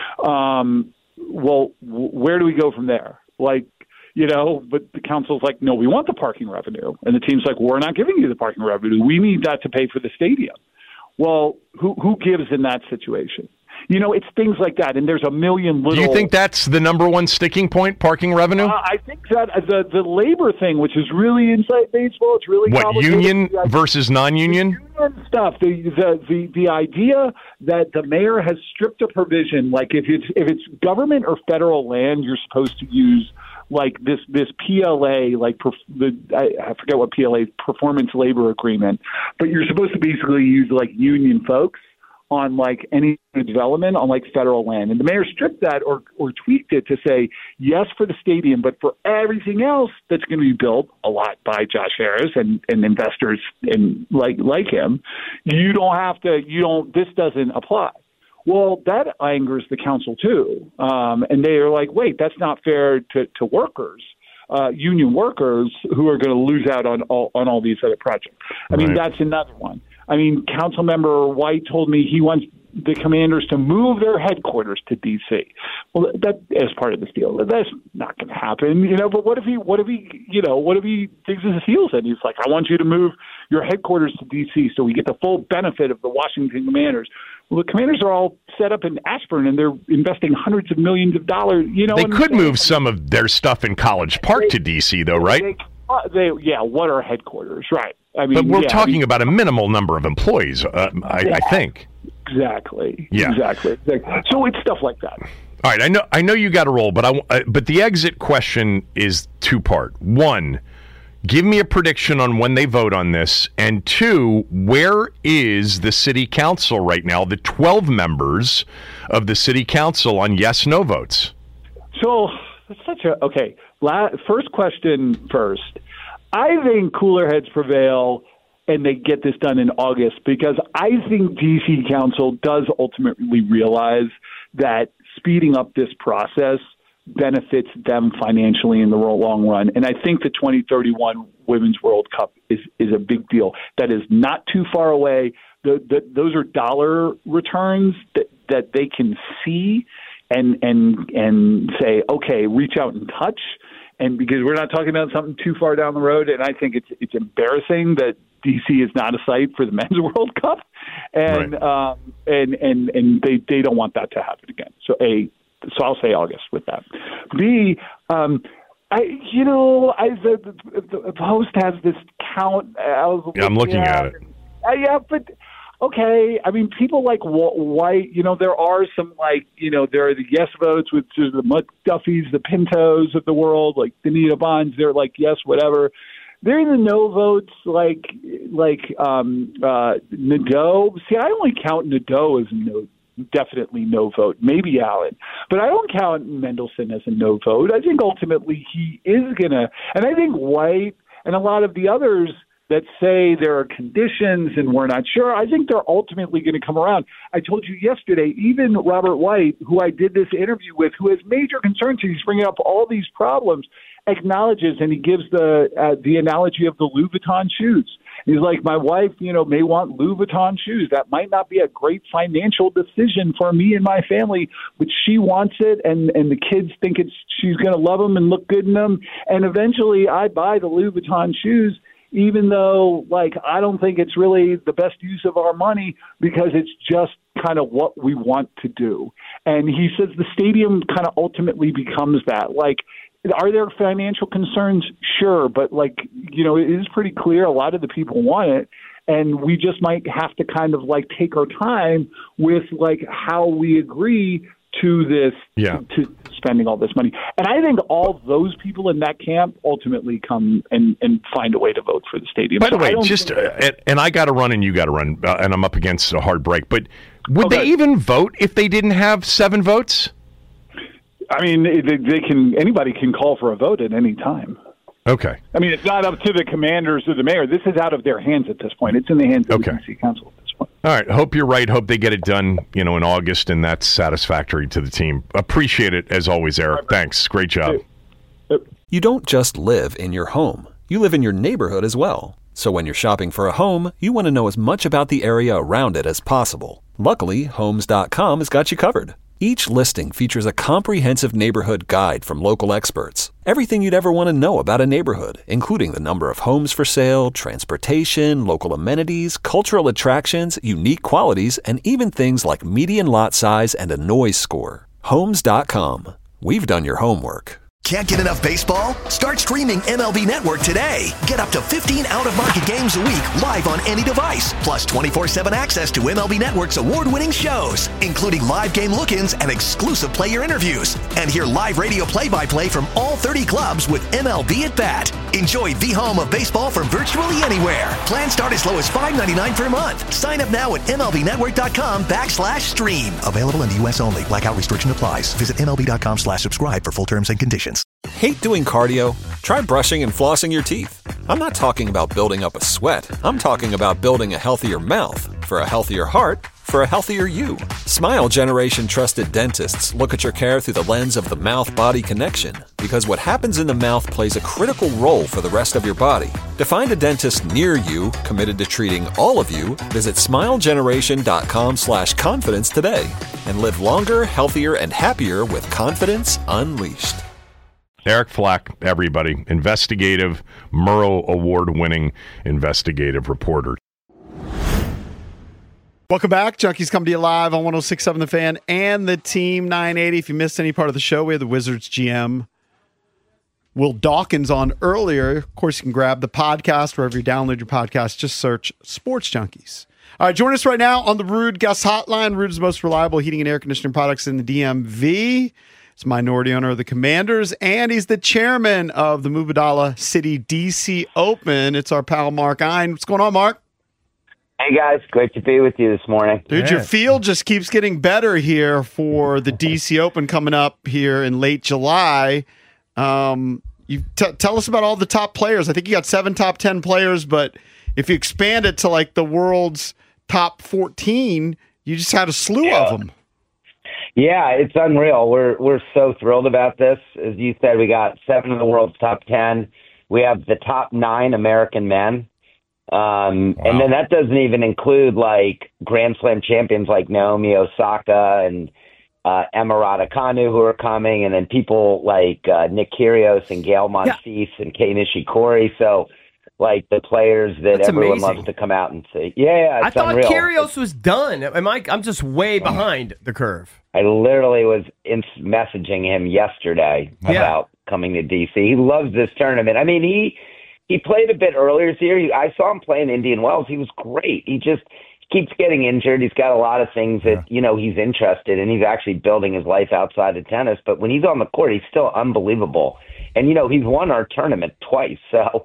Well, where do we go from there? But the council's like, no, we want the parking revenue. And the team's like, we're not giving you the parking revenue. We need that to pay for the stadium. Well, who gives in that situation? It's things like that, and there's a million little... Do you think that's the number one sticking point, parking revenue? I think that the labor thing, which is really inside baseball, it's really complicated. Union versus non-union? Union stuff. The idea that the mayor has stripped a provision, like if it's government or federal land, you're supposed to use this PLA, I forget what PLA, performance labor agreement, but you're supposed to basically use union folks on any development on federal land. And the mayor stripped that or tweaked it to say, yes, for the stadium, but for everything else that's going to be built a lot by Josh Harris and investors like him, this doesn't apply. Well, that angers the council too. And they are like, wait, that's not fair to workers, union workers who are going to lose out on all these other projects. I mean, that's another one. Councilmember White told me he wants the Commanders to move their headquarters to D.C. Well, that is part of this deal. That's not going to happen, But what if he digs his heels in? He's like, I want you to move your headquarters to D.C. so we get the full benefit of the Washington Commanders. Well, the Commanders are all set up in Ashburn, and they're investing hundreds of millions of dollars. They could move some of their stuff in College Park to D.C., though, right? What are headquarters, right? But we're talking about a minimal number of employees, I think. Exactly. Yeah. Exactly. So it's stuff like that. All right. I know you got to roll, but the exit question is two-part. One, give me a prediction on when they vote on this, and two, where is the city council right now? The 12 members of the city council on yes/no votes. So it's okay. First question first. I think cooler heads prevail and they get this done in August, because I think D.C. Council does ultimately realize that speeding up this process benefits them financially in the long run. And I think the 2031 Women's World Cup is a big deal. That is not too far away. Those are dollar returns that they can see and say, okay, reach out and touch. And because we're not talking about something too far down the road, and I think it's embarrassing that D.C. is not a site for the Men's World Cup, and and they don't want that to happen again. So I'll say August with that. B, The Post has this count. I'm looking at it. Yeah, but okay. I mean, people like White. There are some there are the yes votes with the McDuffies, the Pintos of the world, like the Anita Bonds. They're like yes, whatever. There are the no votes, like Nadeau. See, I only count Nadeau as definitely no vote. Maybe Allen, but I don't count Mendelson as a no vote. I think ultimately he is gonna, and I think White and a lot of the others that say there are conditions and we're not sure, I think they're ultimately going to come around. I told you yesterday, even Robert White, who I did this interview with, who has major concerns, he's bringing up all these problems, acknowledges, and he gives the analogy of the Louis Vuitton shoes. He's like, my wife, may want Louis Vuitton shoes. That might not be a great financial decision for me and my family, but she wants it, and the kids think she's going to love them and look good in them. And eventually I buy the Louis Vuitton shoes, even though, I don't think it's really the best use of our money because it's just kind of what we want to do. And he says the stadium kind of ultimately becomes that. Are there financial concerns? Sure. But, it is pretty clear a lot of the people want it. And we just might have to kind of, take our time with, how we agree to this, to spending all this money. And I think all those people in that camp ultimately come and find a way to vote for the stadium. By the way, and I got to run and you got to run, and I'm up against a hard break, but would they even vote if they didn't have 7 votes? I mean, anybody can call for a vote at any time. Okay. I mean, it's not up to the commanders or the mayor. This is out of their hands at this point. It's in the hands of the DC Council at this point. All right. Hope you're right. Hope they get it done, in August, and that's satisfactory to the team. Appreciate it, as always, Eric. Thanks. Great job. You don't just live in your home. You live in your neighborhood as well. So when you're shopping for a home, you want to know as much about the area around it as possible. Luckily, Homes.com has got you covered. Each listing features a comprehensive neighborhood guide from local experts. Everything you'd ever want to know about a neighborhood, including the number of homes for sale, transportation, local amenities, cultural attractions, unique qualities, and even things like median lot size and a noise score. Homes.com. We've done your homework. Can't get enough baseball? Start streaming MLB Network today. Get up to 15 out-of-market games a week live on any device. Plus 24/7 access to MLB Network's award-winning shows, including live game look-ins and exclusive player interviews. And hear live radio play-by-play from all 30 clubs with MLB at Bat. Enjoy the home of baseball from virtually anywhere. Plans start as low as $5.99 per month. Sign up now at MLBnetwork.com/stream. Available in the U.S. only. Blackout restriction applies. Visit MLB.com/subscribe for full terms and conditions. Hate doing cardio? Try brushing and flossing your teeth. I'm not talking about building up a sweat. I'm talking about building a healthier mouth for a healthier heart for a healthier you. Smile Generation trusted dentists look at your care through the lens of the mouth-body connection because what happens in the mouth plays a critical role for the rest of your body. To find a dentist near you committed to treating all of you, visit smilegeneration.com/confidence today and live longer, healthier, and happier with confidence unleashed. Eric Flack, everybody, investigative, Murrow Award-winning investigative reporter. Welcome back. Junkies come to you live on 106.7 The Fan and the Team 980. If you missed any part of the show, we had the Wizards GM Will Dawkins on earlier. Of course, you can grab the podcast wherever you download your podcast. Just search Sports Junkies. All right, join us right now on the Ruud Guest Hotline. Ruud is the most reliable heating and air conditioning products in the DMV. He's a minority owner of the Commanders, and he's the chairman of the Mubadala City DC Open. It's our pal Mark Ein. What's going on, Mark? Hey, guys. Great to be with you this morning. Dude, your field just keeps getting better here for the DC Open coming up here in late July. Tell us about all the top players. I think you got 7 top 10 players, but if you expand it to like the world's top 14, you just had a slew of them. Yeah, it's unreal. We're so thrilled about this. As you said, we got 7 of the world's top 10. We have the top 9 American men. And then that doesn't even include like Grand Slam champions like Naomi Osaka and Emma Raducanu who are coming, and then people like Nick Kyrgios and Gael Monfils and Kei Nishikori. So like the players that That's everyone amazing. loves to come out and see. Yeah, I it's thought unreal. Kyrgios was done. I'm just way behind the curve. I literally was messaging him yesterday about coming to DC. He loves this tournament. I mean, he played a bit earlier this year. I saw him play in Indian Wells. He was great. He just keeps getting injured. He's got a lot of things that, he's interested in. He's actually building his life outside of tennis. But when he's on the court, he's still unbelievable. And, he's won our tournament twice. So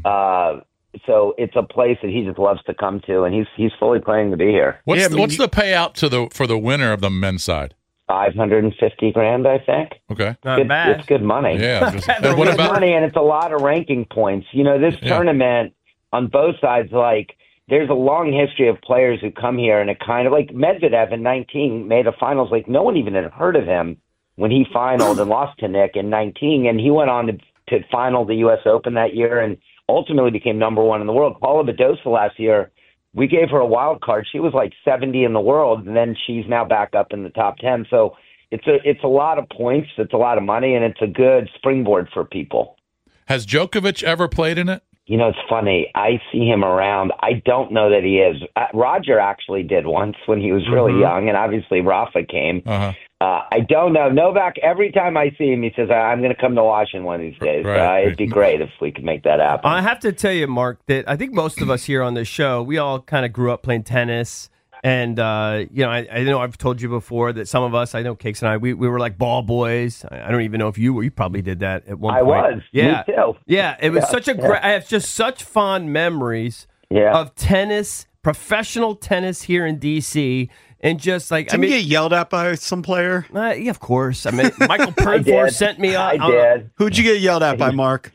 so it's a place that he just loves to come to, and he's fully planning to be here. What's the payout for the winner of the men's side? $550,000, I think. Okay, not bad. It's good money. Yeah, it's good money, and it's a lot of ranking points. This tournament on both sides, there's a long history of players who come here, and it kind of like Medvedev in 19 made a finals. No one even had heard of him when he finaled and lost to Nick in 19, and he went on to final the U.S. Open that year and ultimately became number one in the world. Paula Badosa last year, we gave her a wild card. She was 70 in the world, and then she's now back up in the top 10. So it's a lot of points, it's a lot of money, and it's a good springboard for people. Has Djokovic ever played in it? It's funny. I see him around. I don't know that he is. Roger actually did once when he was really young, and obviously Rafa came. I don't know. Novak, every time I see him, he says, I'm going to come to Washington one of these days. It'd be great if we could make that happen. I have to tell you, Mark, that I think most of us here on this show, we all kind of grew up playing tennis. And, I know I've told you before that some of us, I know Cakes and I, we were like ball boys. I don't even know if you probably did that at one point. I was. Yeah. Me too. Yeah. It was such a great, I have just such fond memories of tennis, professional tennis here in D.C., and just Didn't you get yelled at by some player? Yeah, of course. I mean, Michael Pernfors sent me up. I did. Who'd you get yelled at by, Mark?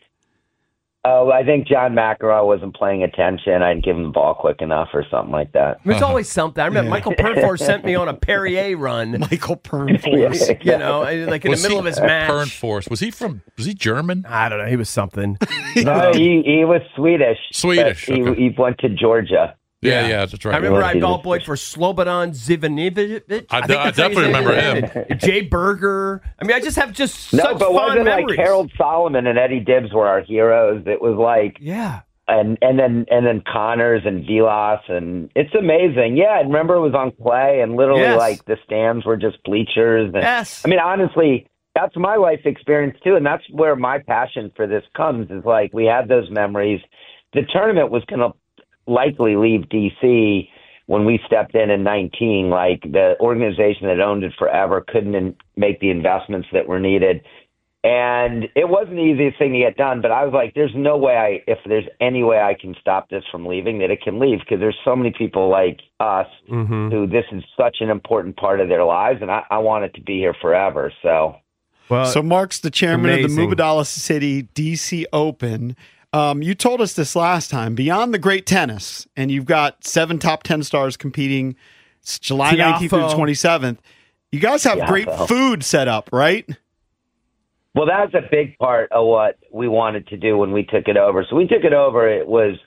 Oh, I think John McEnroe wasn't paying attention. I didn't give him the ball quick enough or something like that. There's always something. I remember Michael Pernfors sent me on a Perrier run. Michael Pernfors. In the middle of his match. Pernfors. Was he German? I don't know. He was something. No, he was Swedish. Swedish. Okay. He went to Georgia. Yeah, that's right. I remember I ball boyed for Slobodan Zivanivic. I definitely remember him. Jay Berger. I mean, I just have such but fond wasn't memories. Harold Solomon and Eddie Dibbs were our heroes. It was and then Connors and Vilas, and it's amazing. Yeah, I remember it was on clay, and literally the stands were just bleachers. And, yes. I mean, honestly, that's my life experience too, and that's where my passion for this comes. Is we had those memories. The tournament was going to likely leave D.C. when we stepped in 19. The organization that owned it forever couldn't make the investments that were needed. And it wasn't the easiest thing to get done, but I was like, there's no way if there's any way I can stop this from leaving, that it can leave, because there's so many people like us who this is such an important part of their lives, and I want it to be here forever. So Mark's the chairman of the Mubadala City DC Open. You told us this last time, beyond the great tennis, and you've got 7 top 10 stars competing. It's July 19th through 27th. You guys have great food set up, right? Well, that was a big part of what we wanted to do when we took it over. So we took it over. It's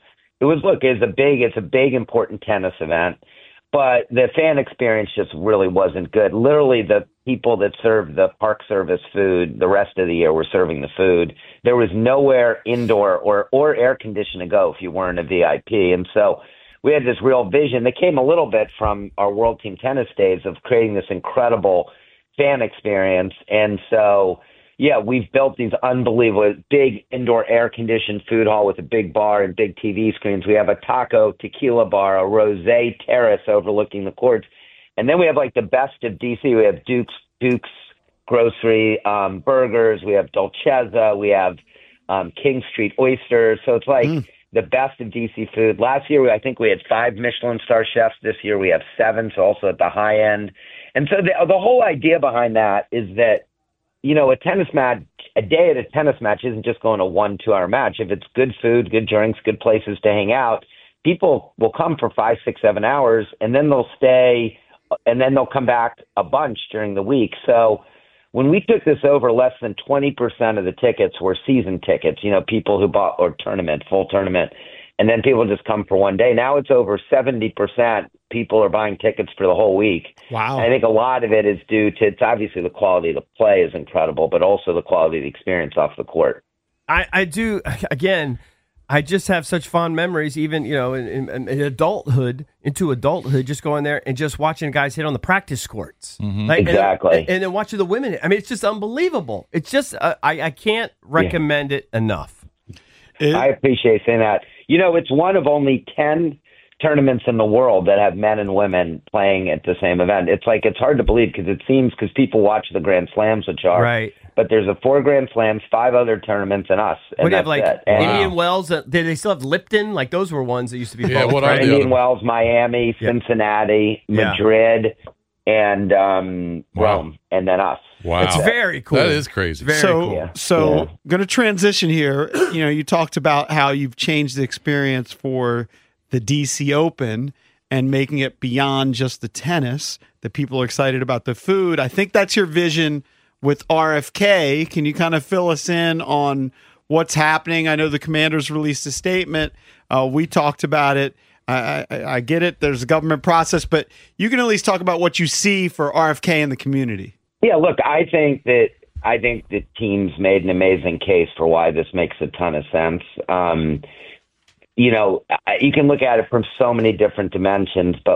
a big, important tennis event, but the fan experience just really wasn't good. Literally, the people that served the park service food the rest of the year were serving the food. There was nowhere indoor or air conditioned to go if you weren't a VIP. And so we had this real vision that came a little bit from our World Team Tennis days of creating this incredible fan experience. And so, we've built these unbelievable big indoor air-conditioned food hall with a big bar and big TV screens. We have a taco tequila bar, a rosé terrace overlooking the courts. And then we have the best of DC. We have Duke's Grocery burgers. We have Dolcezza. We have King Street oysters. So it's the best of DC food. Last year, I think we had 5 Michelin star chefs. This year we have 7, so also at the high end. And so the whole idea behind that is that, a tennis match, a day at a tennis match isn't just going to 1-2 hour match. If it's good food, good drinks, good places to hang out, people will come for 5, 6, 7 hours, and then they'll stay, and then they'll come back a bunch during the week. So when we took this over, less than 20% of the tickets were season tickets, people who bought full tournament, and then people just come for one day. Now it's over 70%. People are buying tickets for the whole week. Wow. And I think a lot of it is due to, it's obviously the quality of the play is incredible, but also the quality of the experience off the court. I do, again, I just have such fond memories, even, in adulthood, just going there and just watching guys hit on the practice courts. Exactly. And then watching the women. I mean, it's just unbelievable. It's just, I can't recommend it enough. I appreciate saying that. It's one of only 10 tournaments in the world that have men and women playing at the same event. It's hard to believe because people watch the Grand Slams, which are right. But there's 4 Grand Slams, 5 other tournaments, and us. And what do you have, like it. Indian Wells? Did they still have Lipton? Like those were ones that used to be. Yeah, what are the Indian Wells, Miami, Cincinnati, Madrid, and Rome, and then us. Wow, it's very cool. That is crazy. Very cool. So going to transition here. You talked about how you've changed the experience for the DC Open and making it beyond just the tennis. That people are excited about the food. I think that's your vision with RFK. Can you kind of fill us in on what's happening? I know the Commanders released a statement. We talked about it. I get it. There's a government process, but you can at least talk about what you see for RFK in the community. Yeah, look, I think the team's made an amazing case for why this makes a ton of sense. You can look at it from so many different dimensions, but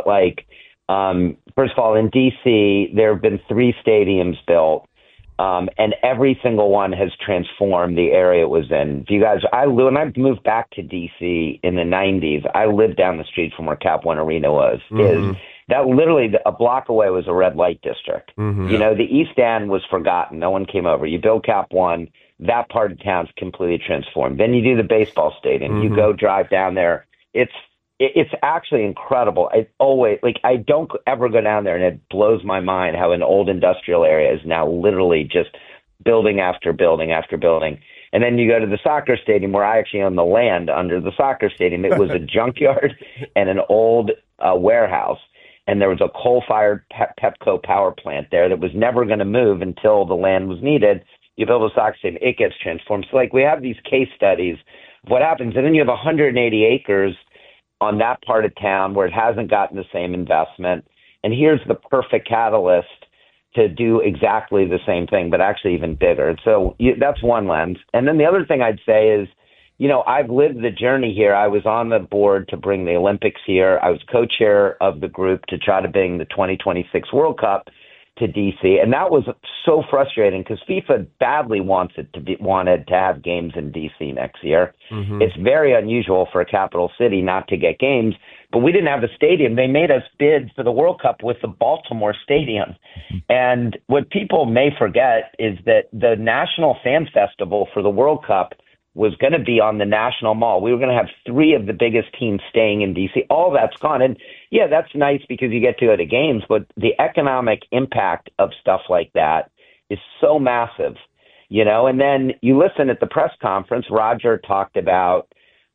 first of all, in DC, there have been 3 stadiums built. And every single one has transformed the area it was in. When I moved back to DC in the 90s, I lived down the street from where Cap One Arena was. That literally a block away was a red light district. The East End was forgotten. No one came over. You build Cap One, that part of town's completely transformed. Then you do the baseball stadium. You go drive down there. It's actually incredible. I don't ever go down there, and it blows my mind how an old industrial area is now literally just building after building after building. And then you go to the soccer stadium, where I actually own the land under the soccer stadium. It was a junkyard and an old warehouse, and there was a coal-fired Pepco power plant there that was never going to move until the land was needed. You build a soccer stadium, it gets transformed. So we have these case studies of what happens, and then you have 180 acres on that part of town where it hasn't gotten the same investment. And here's the perfect catalyst to do exactly the same thing, but actually even bigger. So that's one lens. And then the other thing I'd say is, I've lived the journey here. I was on the board to bring the Olympics here. I was co-chair of the group to try to bring the 2026 World Cup to DC. And that was so frustrating because FIFA badly wanted to have games in DC next year. It's very unusual for a capital city not to get games, but we didn't have a stadium. They made us bid for the World Cup with the Baltimore Stadium. And what people may forget is that the National Fan Festival for the World Cup was going to be on the National Mall. We were going to have 3 of the biggest teams staying in D.C. All that's gone. And, yeah, that's nice because you get to go to games, but the economic impact of stuff like that is so massive, And then you listen at the press conference, Roger talked about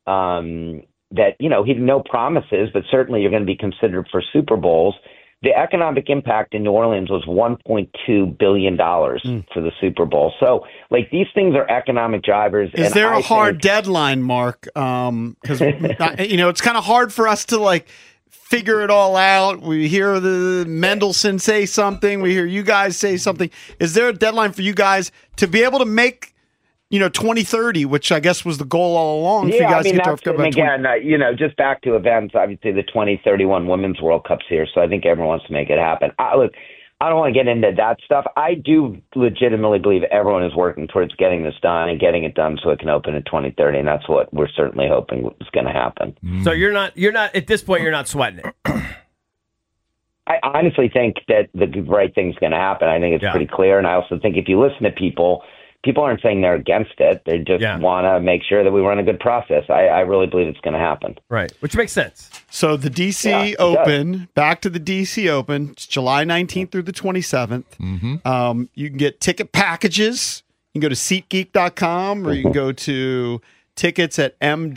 that, he had no promises, but certainly you're going to be considered for Super Bowls. The economic impact in New Orleans was $1.2 billion for the Super Bowl. So, these things are economic drivers. Is there a hard deadline, Mark? Because, it's kind of hard for us to, figure it all out. We hear the Mendelson say something. We hear you guys say something. Is there a deadline for you guys to be able to make 2030, which I guess was the goal all along. Yeah, for you guys to get to again, just back to events. Obviously, the 2031 Women's World Cup's here, so I think everyone wants to make it happen. Look, I don't want to get into that stuff. I do legitimately believe everyone is working towards getting this done and getting it done so it can open in 2030, and that's what we're certainly hoping is going to happen. So you're not at this point. You're not sweating it. I honestly think that the right thing's going to happen. I think it's pretty clear, and I also think if you listen to people aren't saying they're against it. They just want to make sure that we run a good process. I really believe it's going to happen. Right, which makes sense. So the DC Open, back to the DC Open, it's July 19th through the 27th. You can get ticket packages. You can go to SeatGeek.com or you can go to tickets at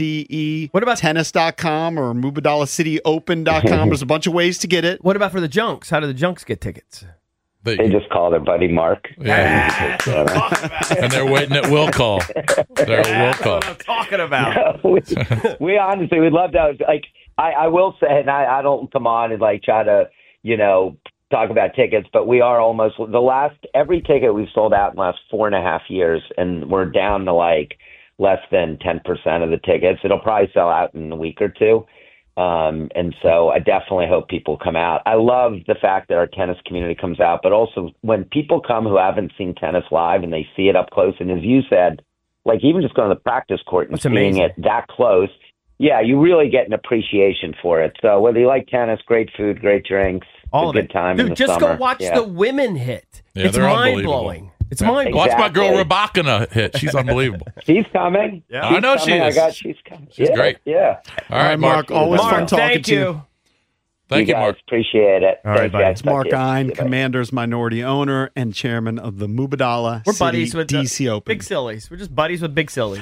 MDEtennis.com or MubadalaCityOpen.com. There's a bunch of ways to get it. What about for the junks? How do the junks get tickets? They just call their buddy Mark. Yeah. And they're waiting at will call. That's what I'm talking about. No, we honestly would love to. I will say, and I don't come on and try to, talk about tickets, but we are almost every ticket we've sold out in the last 4.5 years, and we're down to less than 10% of the tickets. It'll probably sell out in a week or two. And so I definitely hope people come out. I love the fact that our tennis community comes out, but also when people come who haven't seen tennis live and they see it up close, and as you said, like even just going to the practice court and seeing it that close, yeah, you really get an appreciation for it. So whether you like tennis, great food, great drinks, all a good time in the just summer. go watch the women hit. Yeah, it's they're mind-blowing. It's mind-blowing. Watch my girl Rybakina hit. She's unbelievable. She's coming. Yeah. I know she is. She's coming. She's great. Yeah. All right, Mark. Always fun talking to you. Thank you, Mark. Appreciate it. All right, Thanks, it's Mark Ein, Commanders minority owner and chairman of the Mubadala We're City buddies with DC Open. Big Sillies. We're just buddies with Big Sillies.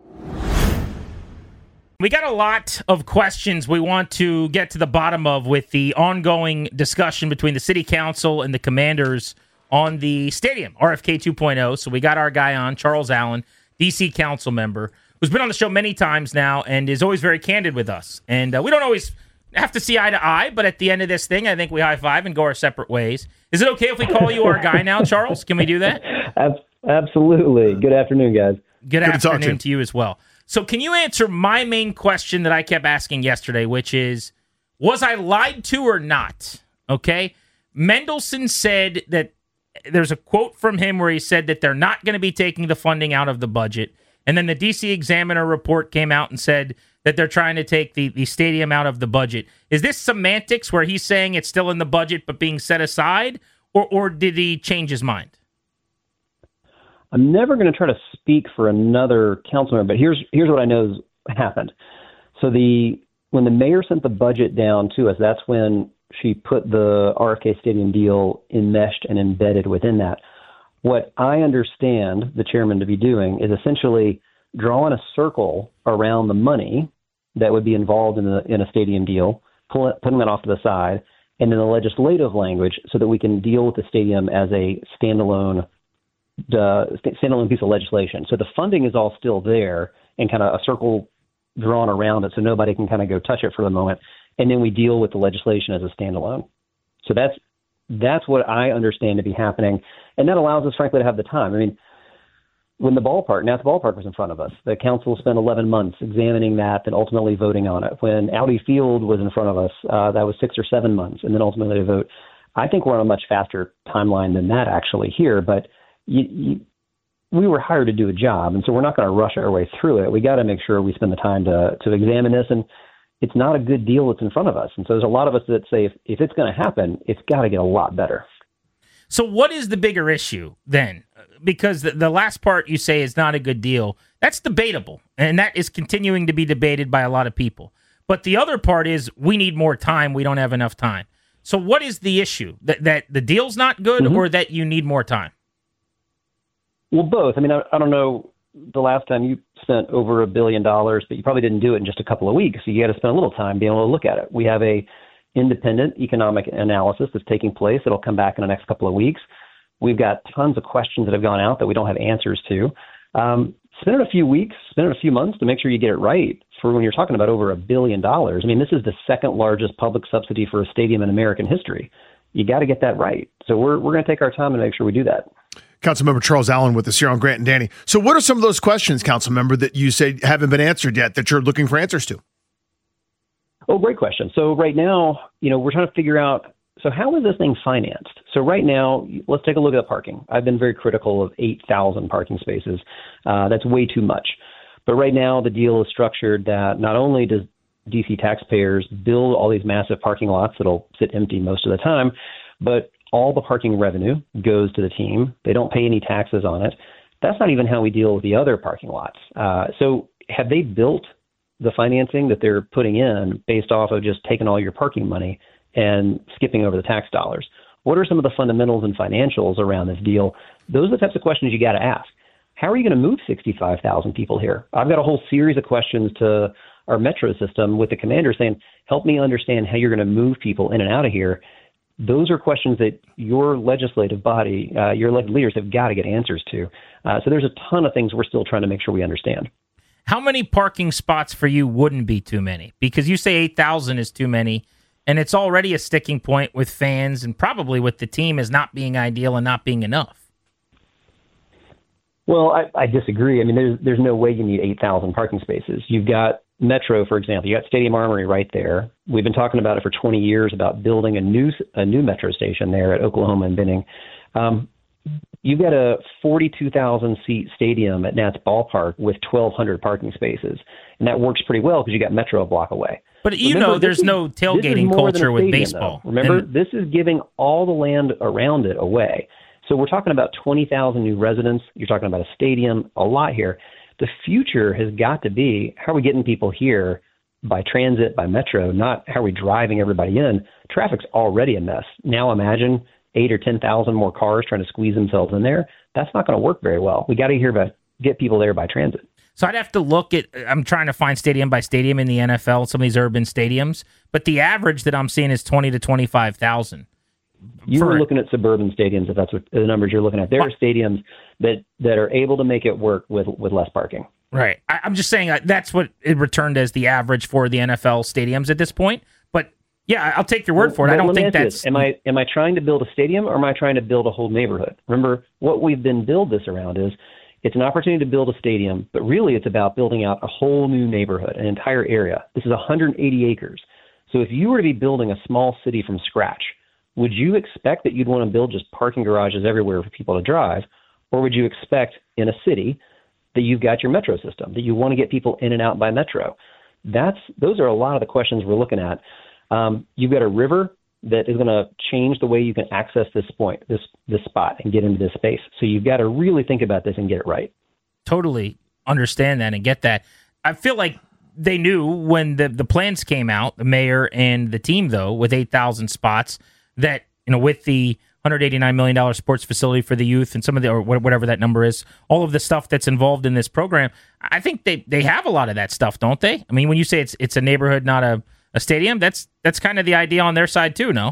We got a lot of questions we want to get to the bottom of with the ongoing discussion between the city council and the Commanders on the stadium, RFK 2.0. So we got our guy on, Charles Allen, DC council member, who's been on the show many times now and is always very candid with us. And we don't always have to see eye to eye, but at the end of this thing, I think we high-five and go our separate ways. Is it okay if we call you our guy now, Charles? Can we do that? Absolutely. Good afternoon, guys. Good afternoon to you as well. So can you answer my main question that I kept asking yesterday, which is, was I lied to or not? Okay. Mendelson said that there's a quote from him where he said that they're not going to be taking the funding out of the budget. And then the DC Examiner report came out and said that they're trying to take the stadium out of the budget. Is this semantics where he's saying it's still in the budget but being set aside, or did he change his mind? I'm never going to try to speak for another council member, but here's what I know has happened. So when the mayor sent the budget down to us, that's when she put the RFK Stadium deal enmeshed and embedded within that. What I understand the chairman to be doing is essentially drawing a circle around the money that would be involved in a stadium deal, putting that off to the side, and then the legislative language so that we can deal with the stadium as a standalone piece of legislation. So the funding is all still there and kind of a circle drawn around it so nobody can kind of go touch it for the moment. And then we deal with the legislation as a standalone. So that's what I understand to be happening. And that allows us, frankly, to have the time. I mean, when the ballpark was in front of us, the council spent 11 months examining that and ultimately voting on it. When Audi Field was in front of us, that was 6 or 7 months, and then ultimately a vote. I think we're on a much faster timeline than that actually here, but we were hired to do a job, and so we're not going to rush our way through it. We got to make sure we spend the time to examine this, and it's not a good deal that's in front of us. And so there's a lot of us that say if it's going to happen, it's got to get a lot better. So what is the bigger issue then? Because the last part you say is not a good deal. That's debatable, and that is continuing to be debated by a lot of people. But the other part is we need more time. We don't have enough time. So what is the issue? That the deal's not good or that you need more time? Well, both. I mean, I don't know the last time you spent over $1 billion, but you probably didn't do it in just a couple of weeks. So you got to spend a little time being able to look at it. We have a independent economic analysis that's taking place. It'll come back in the next couple of weeks. We've got tons of questions that have gone out that we don't have answers to. Spend a few weeks, spend a few months to make sure you get it right for when you're talking about over $1 billion. I mean, this is the second largest public subsidy for a stadium in American history. You got to get that right. So we're going to take our time and make sure we do that. Councilmember Charles Allen with us here on Grant and Danny. So what are some of those questions, Councilmember, that you say haven't been answered yet that you're looking for answers to? Oh, great question. So right now, we're trying to figure out, so how is this thing financed? So right now, let's take a look at the parking. I've been very critical of 8,000 parking spaces. That's way too much. But right now, the deal is structured that not only does DC taxpayers build all these massive parking lots that'll sit empty most of the time, but all the parking revenue goes to the team. They don't pay any taxes on it. That's not even how we deal with the other parking lots. So have they built the financing that they're putting in based off of just taking all your parking money and skipping over the tax dollars? What are some of the fundamentals and financials around this deal? Those are the types of questions you got to ask. How are you going to move 65,000 people here? I've got a whole series of questions to our metro system with the commander saying, help me understand how you're going to move people in and out of here. Those are questions that your legislative body, your elected leaders have got to get answers to. So there's a ton of things we're still trying to make sure we understand. How many parking spots for you wouldn't be too many? Because you say 8,000 is too many, and it's already a sticking point with fans and probably with the team as not being ideal and not being enough. Well, I disagree. I mean, there's no way you need 8,000 parking spaces. You've got Metro, for example. You got Stadium Armory right there. We've been talking about it for 20 years about building a new Metro station there at Oklahoma and Benning. You've got a 42,000-seat stadium at Nats Ballpark with 1,200 parking spaces, and that works pretty well because you got Metro a block away. But there's no tailgating culture with baseball. Though. Remember, this is giving all the land around it away. So we're talking about 20,000 new residents. You're talking about a stadium, a lot here. The future has got to be, how are we getting people here by transit, by Metro, not how are we driving everybody in. Traffic's already a mess. Now imagine 8,000 or 10,000 more cars trying to squeeze themselves in there. That's not going to work very well. We got to get people there by transit. So I'd have to look at, I'm trying to find stadium by stadium in the NFL, some of these urban stadiums, but the average that I'm seeing is 20 to 25,000. You were looking at suburban stadiums, if that's what the numbers you're looking at. There are stadiums that are able to make it work with less parking. Right. I'm just saying that's what it returned as the average for the NFL stadiums at this point. But yeah, I'll take your word for it. I don't think that's. Am I trying to build a stadium or am I trying to build a whole neighborhood? Remember, what we've been build this around is it's an opportunity to build a stadium, but really it's about building out a whole new neighborhood, an entire area. This is 180 acres. So if you were to be building a small city from scratch, would you expect that you'd want to build just parking garages everywhere for people to drive? Or would you expect in a city that you've got your Metro system, that you want to get people in and out by Metro? Those are a lot of the questions we're looking at. You've got a river that is going to change the way you can access this spot and get into this space. So you've got to really think about this and get it right. Totally understand that and get that. I feel like they knew when the plans came out, the mayor and the team, though, with 8,000 spots, that, with the $189 million sports facility for the youth and some of or whatever that number is, all of the stuff that's involved in this program, I think they have a lot of that stuff, don't they? I mean, when you say it's a neighborhood, not a stadium, that's kind of the idea on their side too, no?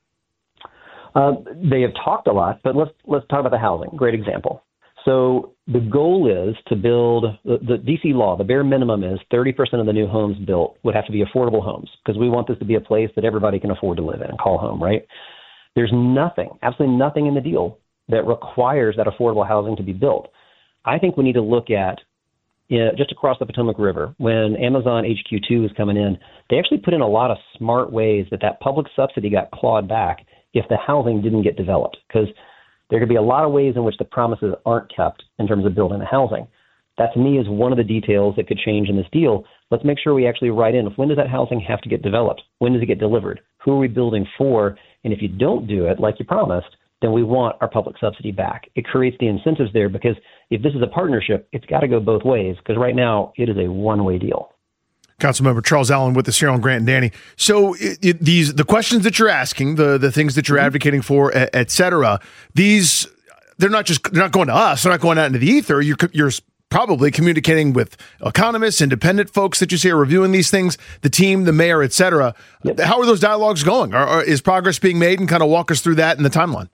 They have talked a lot, but let's talk about the housing. Great example. So the goal is to build the DC law. The bare minimum is 30% of the new homes built would have to be affordable homes because we want this to be a place that everybody can afford to live in and call home, right? There's absolutely nothing in the deal that requires that affordable housing to be built. I think we need to look at just across the Potomac River, when Amazon HQ2 was coming in, they actually put in a lot of smart ways that public subsidy got clawed back if the housing didn't get developed, because there could be a lot of ways in which the promises aren't kept in terms of building the housing. That, to me, is one of the details that could change in this deal. Let's make sure we actually write in, when does that housing have to get developed? When does it get delivered? Who are we building for? And if you don't do it like you promised, then we want our public subsidy back. It creates the incentives there, because if this is a partnership, it's got to go both ways, because right now it is a one-way deal. Councilmember Charles Allen with us here on Grant and Danny. So the questions that you're asking, the things that you're advocating for, et cetera, they're not going to us. They're not going out into the ether. You're probably communicating with economists, independent folks that you see are reviewing these things, the team, the mayor, et cetera. Yep. How are those dialogues going? Is progress being made? And kind of walk us through that in the timeline.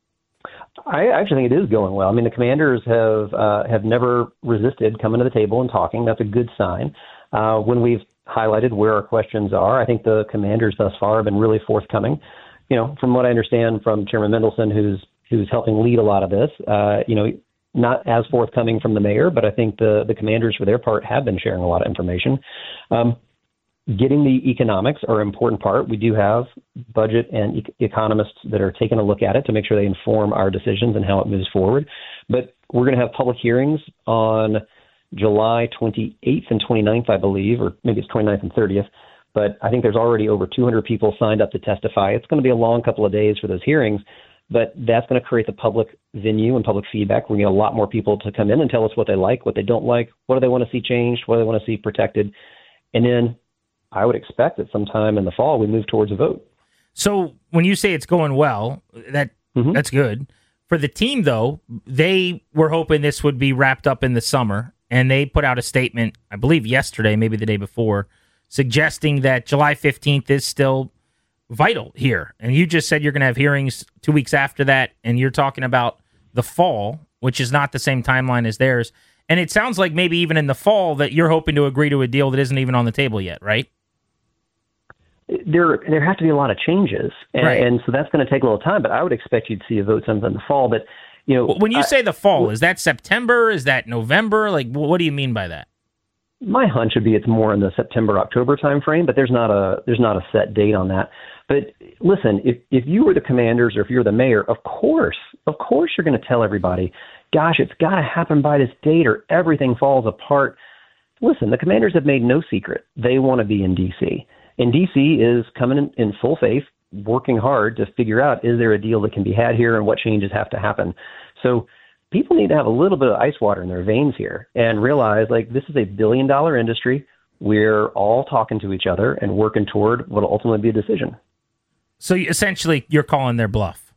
I actually think it is going well. I mean, the Commanders have never resisted coming to the table and talking. That's a good sign. When we've highlighted where our questions are, I think the Commanders thus far have been really forthcoming. From what I understand from Chairman Mendelson, who's helping lead a lot of this, not as forthcoming from the mayor, but I think the Commanders, for their part, have been sharing a lot of information. Getting the economics are an important part. We do have budget and economists that are taking a look at it to make sure they inform our decisions and how it moves forward. But we're going to have public hearings on July 28th and 29th, I believe, or maybe it's 29th and 30th. But I think there's already over 200 people signed up to testify. It's going to be a long couple of days for those hearings, but that's going to create the public venue and public feedback. We're going to get a lot more people to come in and tell us what they like, what they don't like, what do they want to see changed, what do they want to see protected. And then I would expect that sometime in the fall we move towards a vote. So when you say it's going well, that's good. For the team, though, they were hoping this would be wrapped up in the summer, and they put out a statement, I believe yesterday, maybe the day before, suggesting that July 15th is still vital here. And you just said you're going to have hearings 2 weeks after that, and you're talking about the fall, which is not the same timeline as theirs. And it sounds like maybe even in the fall that you're hoping to agree to a deal that isn't even on the table yet, right? There have to be a lot of changes, and so that's going to take a little time. But I would expect you'd see a vote sometime in the fall. But When you say the fall, is that September? Is that November? Like, what do you mean by that? My hunch would be it's more in the September-October timeframe, but there's not a set date on that. But listen, if you were the Commanders or if you're the mayor, of course you're going to tell everybody, gosh, it's got to happen by this date or everything falls apart. Listen, the Commanders have made no secret. They want to be in D.C. And D.C. is coming in full faith, working hard to figure out, is there a deal that can be had here and what changes have to happen? So people need to have a little bit of ice water in their veins here and realize, like, this is a billion-dollar industry. We're all talking to each other and working toward what will ultimately be a decision. So essentially, you're calling their bluff.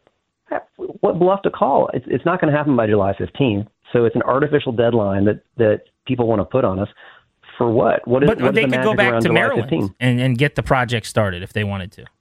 What bluff to call? It's not going to happen by July 15th. So it's an artificial deadline that people want to put on us. For what? What is? But they could go back to Maryland 15th? and get the project started if they wanted to.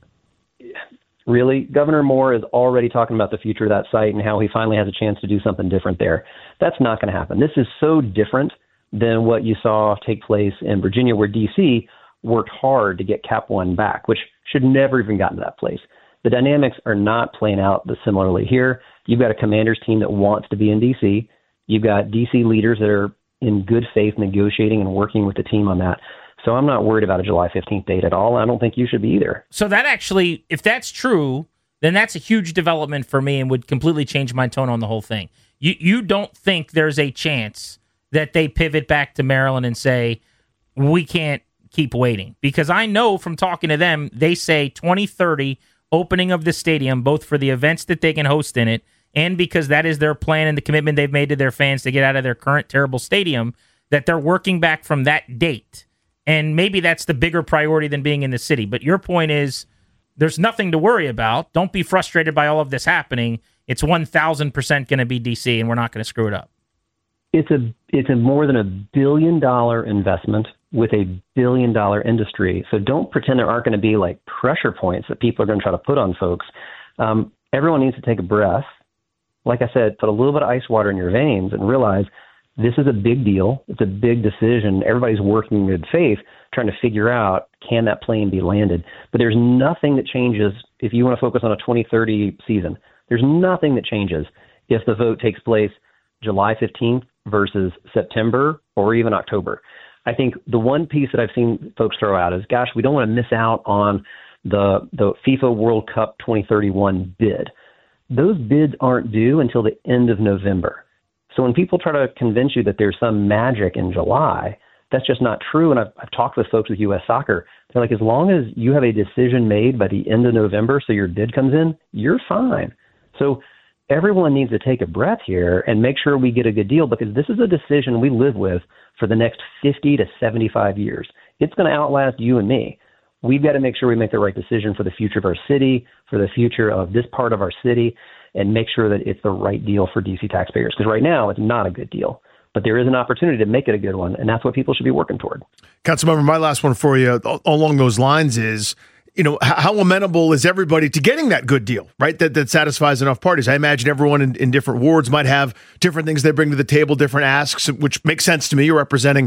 Really? Governor Moore is already talking about the future of that site and how he finally has a chance to do something different there. That's not going to happen. This is so different than what you saw take place in Virginia, where D.C. worked hard to get Cap One back, which should never even gotten to that place. The dynamics are not playing out similarly here. You've got a Commanders team that wants to be in D.C. You've got D.C. leaders that are in good faith negotiating and working with the team on that. So I'm not worried about a July 15th date at all. I don't think you should be either. So that actually, if that's true, then that's a huge development for me and would completely change my tone on the whole thing. You don't think there's a chance that they pivot back to Maryland and say, we can't keep waiting? Because I know from talking to them, they say 2030 opening of the stadium, both for the events that they can host in it and because that is their plan and the commitment they've made to their fans to get out of their current terrible stadium, that they're working back from that date. And maybe that's the bigger priority than being in the city. But your point is there's nothing to worry about. Don't be frustrated by all of this happening. It's 1,000% going to be DC, and we're not going to screw it up. It's a more than $1 billion investment with a $1 billion industry. So don't pretend there aren't going to be like pressure points that people are going to try to put on folks. Everyone needs to take a breath. Like I said, put a little bit of ice water in your veins and realize this is a big deal. It's a big decision. Everybody's working in good faith, trying to figure out, can that plane be landed? But there's nothing that changes if you want to focus on a 2030 season. There's nothing that changes if the vote takes place July 15th versus September or even October. I think the one piece that I've seen folks throw out is, gosh, we don't want to miss out on the FIFA World Cup 2031 bid. Those bids aren't due until the end of November. So when people try to convince you that there's some magic in July, that's just not true. And I've talked with folks with U.S. Soccer. They're like, as long as you have a decision made by the end of November so your bid comes in, you're fine. So everyone needs to take a breath here and make sure we get a good deal, because this is a decision we live with for the next 50 to 75 years. It's going to outlast you and me. We've got to make sure we make the right decision for the future of our city, for the future of this part of our city, and make sure that it's the right deal for D.C. taxpayers. Because right now, it's not a good deal. But there is an opportunity to make it a good one, and that's what people should be working toward. Councilmember, my last one for you along those lines is, how amenable is everybody to getting that good deal, right? That satisfies enough parties. I imagine everyone in different wards might have different things they bring to the table, different asks, which makes sense to me. You're representing,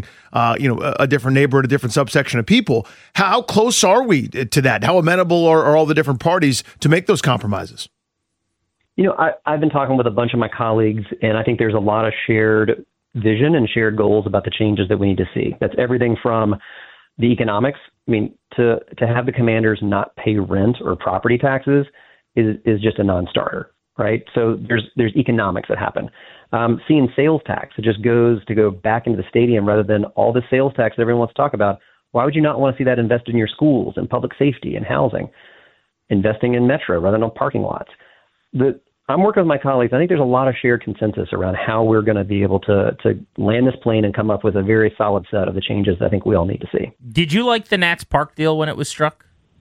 a different neighborhood, a different subsection of people. How close are we to that? How amenable are all the different parties to make those compromises? I've been talking with a bunch of my colleagues, and I think there's a lot of shared vision and shared goals about the changes that we need to see. That's everything from the economics. I mean, to have the Commanders not pay rent or property taxes is just a non-starter, right? So there's economics that happen. Seeing sales tax, it just goes to go back into the stadium rather than all the sales tax that everyone wants to talk about. Why would you not want to see that invested in your schools and public safety and housing? Investing in Metro rather than on parking lots. I'm working with my colleagues. I think there's a lot of shared consensus around how we're going to be able to land this plane and come up with a very solid set of the changes I think we all need to see. Did you like the Nats Park deal when it was struck?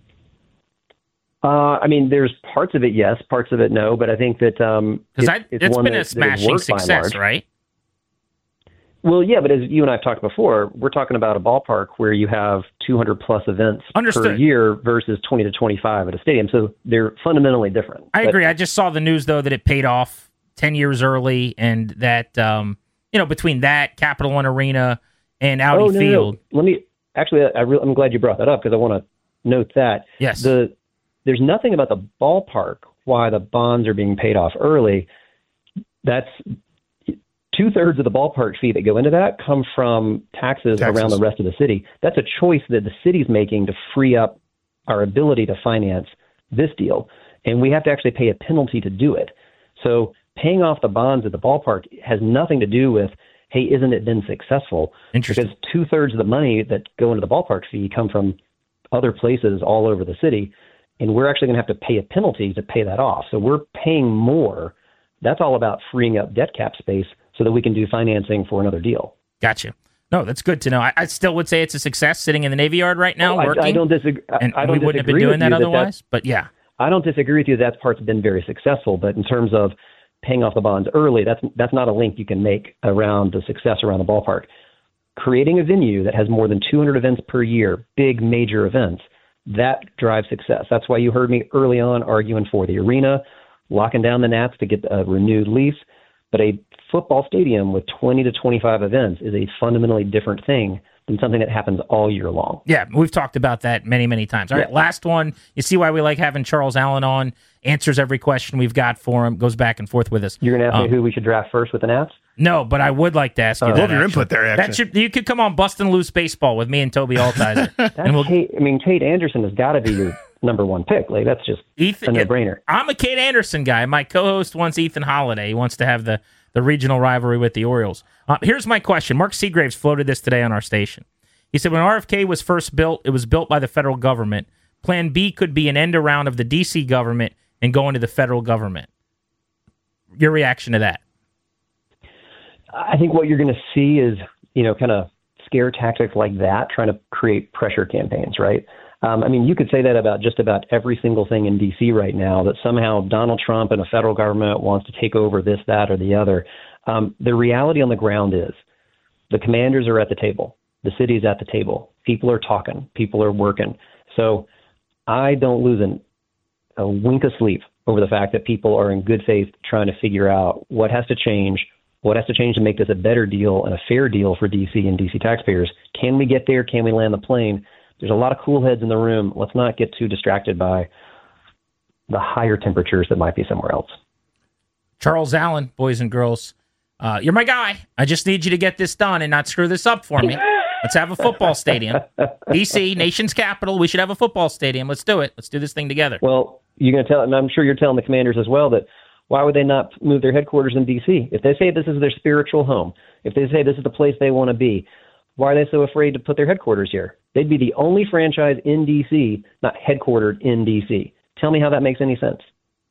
There's parts of it yes, parts of it no, but I think that it's been a smashing success, right? Well, yeah, but as you and I have talked before, we're talking about a ballpark where you have 200-plus events per year versus 20 to 25 at a stadium. So they're fundamentally different. I agree. I just saw the news, though, that it paid off 10 years early, and that, between that, Capital One Arena, and Audi Field. No. I'm glad you brought that up because I want to note that. Yes. There's nothing about the ballpark why the bonds are being paid off early. that's 2/3 of the ballpark fee that go into that come from taxes around the rest of the city. That's a choice that the city's making to free up our ability to finance this deal. And we have to actually pay a penalty to do it. So paying off the bonds at the ballpark has nothing to do with, hey, isn't it been successful? Because 2/3 of the money that go into the ballpark fee come from other places all over the city. And we're actually going to have to pay a penalty to pay that off. So we're paying more. That's all about freeing up debt cap space so that we can do financing for another deal. Gotcha. No, that's good to know. I still would say it's a success sitting in the Navy Yard right now working. I don't disagree. We wouldn't have been doing that otherwise, but yeah. I don't disagree with you. That part's been very successful, but in terms of paying off the bonds early, that's not a link you can make around the success around the ballpark. Creating a venue that has more than 200 events per year, big major events, that drives success. That's why you heard me early on arguing for the arena, locking down the Nats to get a renewed lease. But a football stadium with 20 to 25 events is a fundamentally different thing than something that happens all year long. Yeah, we've talked about that many, many times. All right, last one. You see why we like having Charles Allen on, answers every question we've got for him, goes back and forth with us. You're going to ask me who we should draft first with the Nats? No, but I would like to ask you that. Love your input there, actually. You could come on Bustin' Loose Baseball with me and Toby Altizer. Tate Anderson has got to be your number one pick. Like, that's just a no-brainer. I'm a Kate Anderson guy. My co-host wants Ethan Holiday. He wants to have the regional rivalry with the Orioles. Here's my question. Mark Seagraves floated this today on our station. He said, when RFK was first built, it was built by the federal government. Plan B could be an end around of the D.C. government and go into the federal government. Your reaction to that? I think what you're going to see is, kind of scare tactics like that, trying to create pressure campaigns, right? You could say that about just about every single thing in D.C. right now, that somehow Donald Trump and the federal government wants to take over this, that, or the other. The reality on the ground is the commanders are at the table. The city's at the table. People are talking. People are working. So I don't lose a wink of sleep over the fact that people are in good faith trying to figure out what has to change to make this a better deal and a fair deal for D.C. and D.C. taxpayers. Can we get there? Can we land the plane? There's a lot of cool heads in the room. Let's not get too distracted by the higher temperatures that might be somewhere else. Charles Allen, boys and girls, you're my guy. I just need you to get this done and not screw this up for me. Let's have a football stadium. D.C., nation's capital. We should have a football stadium. Let's do it. Let's do this thing together. Well, you're going to tell, and I'm sure you're telling the Commanders as well, that why would they not move their headquarters in D.C.? If they say this is their spiritual home, if they say this is the place they want to be, why are they so afraid to put their headquarters here? They'd be the only franchise in D.C. not headquartered in D.C. Tell me how that makes any sense.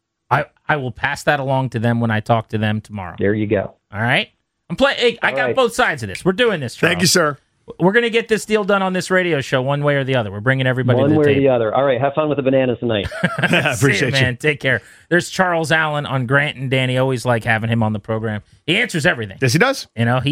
I will pass that along to them when I talk to them tomorrow. There you go. All right? I got both sides of this. We're doing this, Charles. Thank you, sir. We're going to get this deal done on this radio show one way or the other. We're bringing everybody to the table. One way or the other. All right, have fun with the bananas tonight. Appreciate you, man. Take care. There's Charles Allen on Grant and Danny. Always like having him on the program. He answers everything. Yes, he does.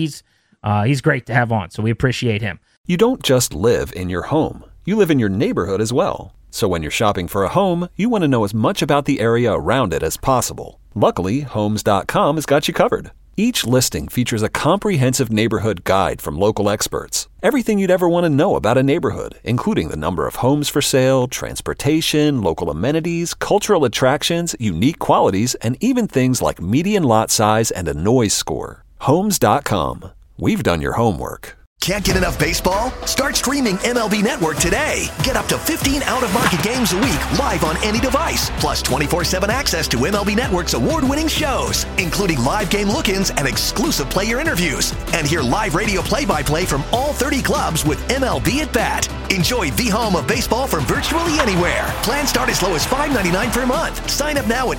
He's great to have on, so we appreciate him. You don't just live in your home. You live in your neighborhood as well. So when you're shopping for a home, you want to know as much about the area around it as possible. Luckily, Homes.com has got you covered. Each listing features a comprehensive neighborhood guide from local experts. Everything you'd ever want to know about a neighborhood, including the number of homes for sale, transportation, local amenities, cultural attractions, unique qualities, and even things like median lot size and a noise score. Homes.com. We've done your homework. Can't get enough baseball? Start streaming MLB Network today. Get up to 15 out-of-market games a week live on any device. Plus 24/7 access to MLB Network's award-winning shows, including live game look-ins and exclusive player interviews. And hear live radio play-by-play from all 30 clubs with MLB at Bat. Enjoy the home of baseball from virtually anywhere. Plans start as low as $5.99 per month. Sign up now at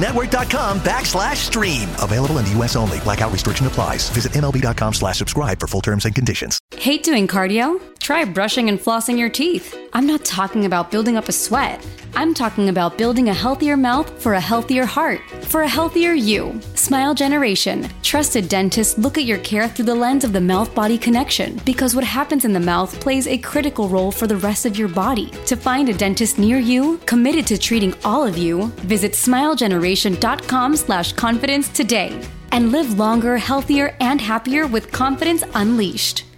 MLBnetwork.com/stream. Available in the U.S. only. Blackout restriction applies. Visit MLB.com/subscribe for full terms and conditions. Hate doing cardio? Try brushing and flossing your teeth. I'm not talking about building up a sweat. I'm talking about building a healthier mouth for a healthier heart, for a healthier you. Smile Generation. Trusted dentists look at your care through the lens of the mouth-body connection, because what happens in the mouth plays a critical role for the rest of your body. To find a dentist near you, committed to treating all of you, visit smilegeneration.com/confidence today and live longer, healthier, and happier with confidence unleashed.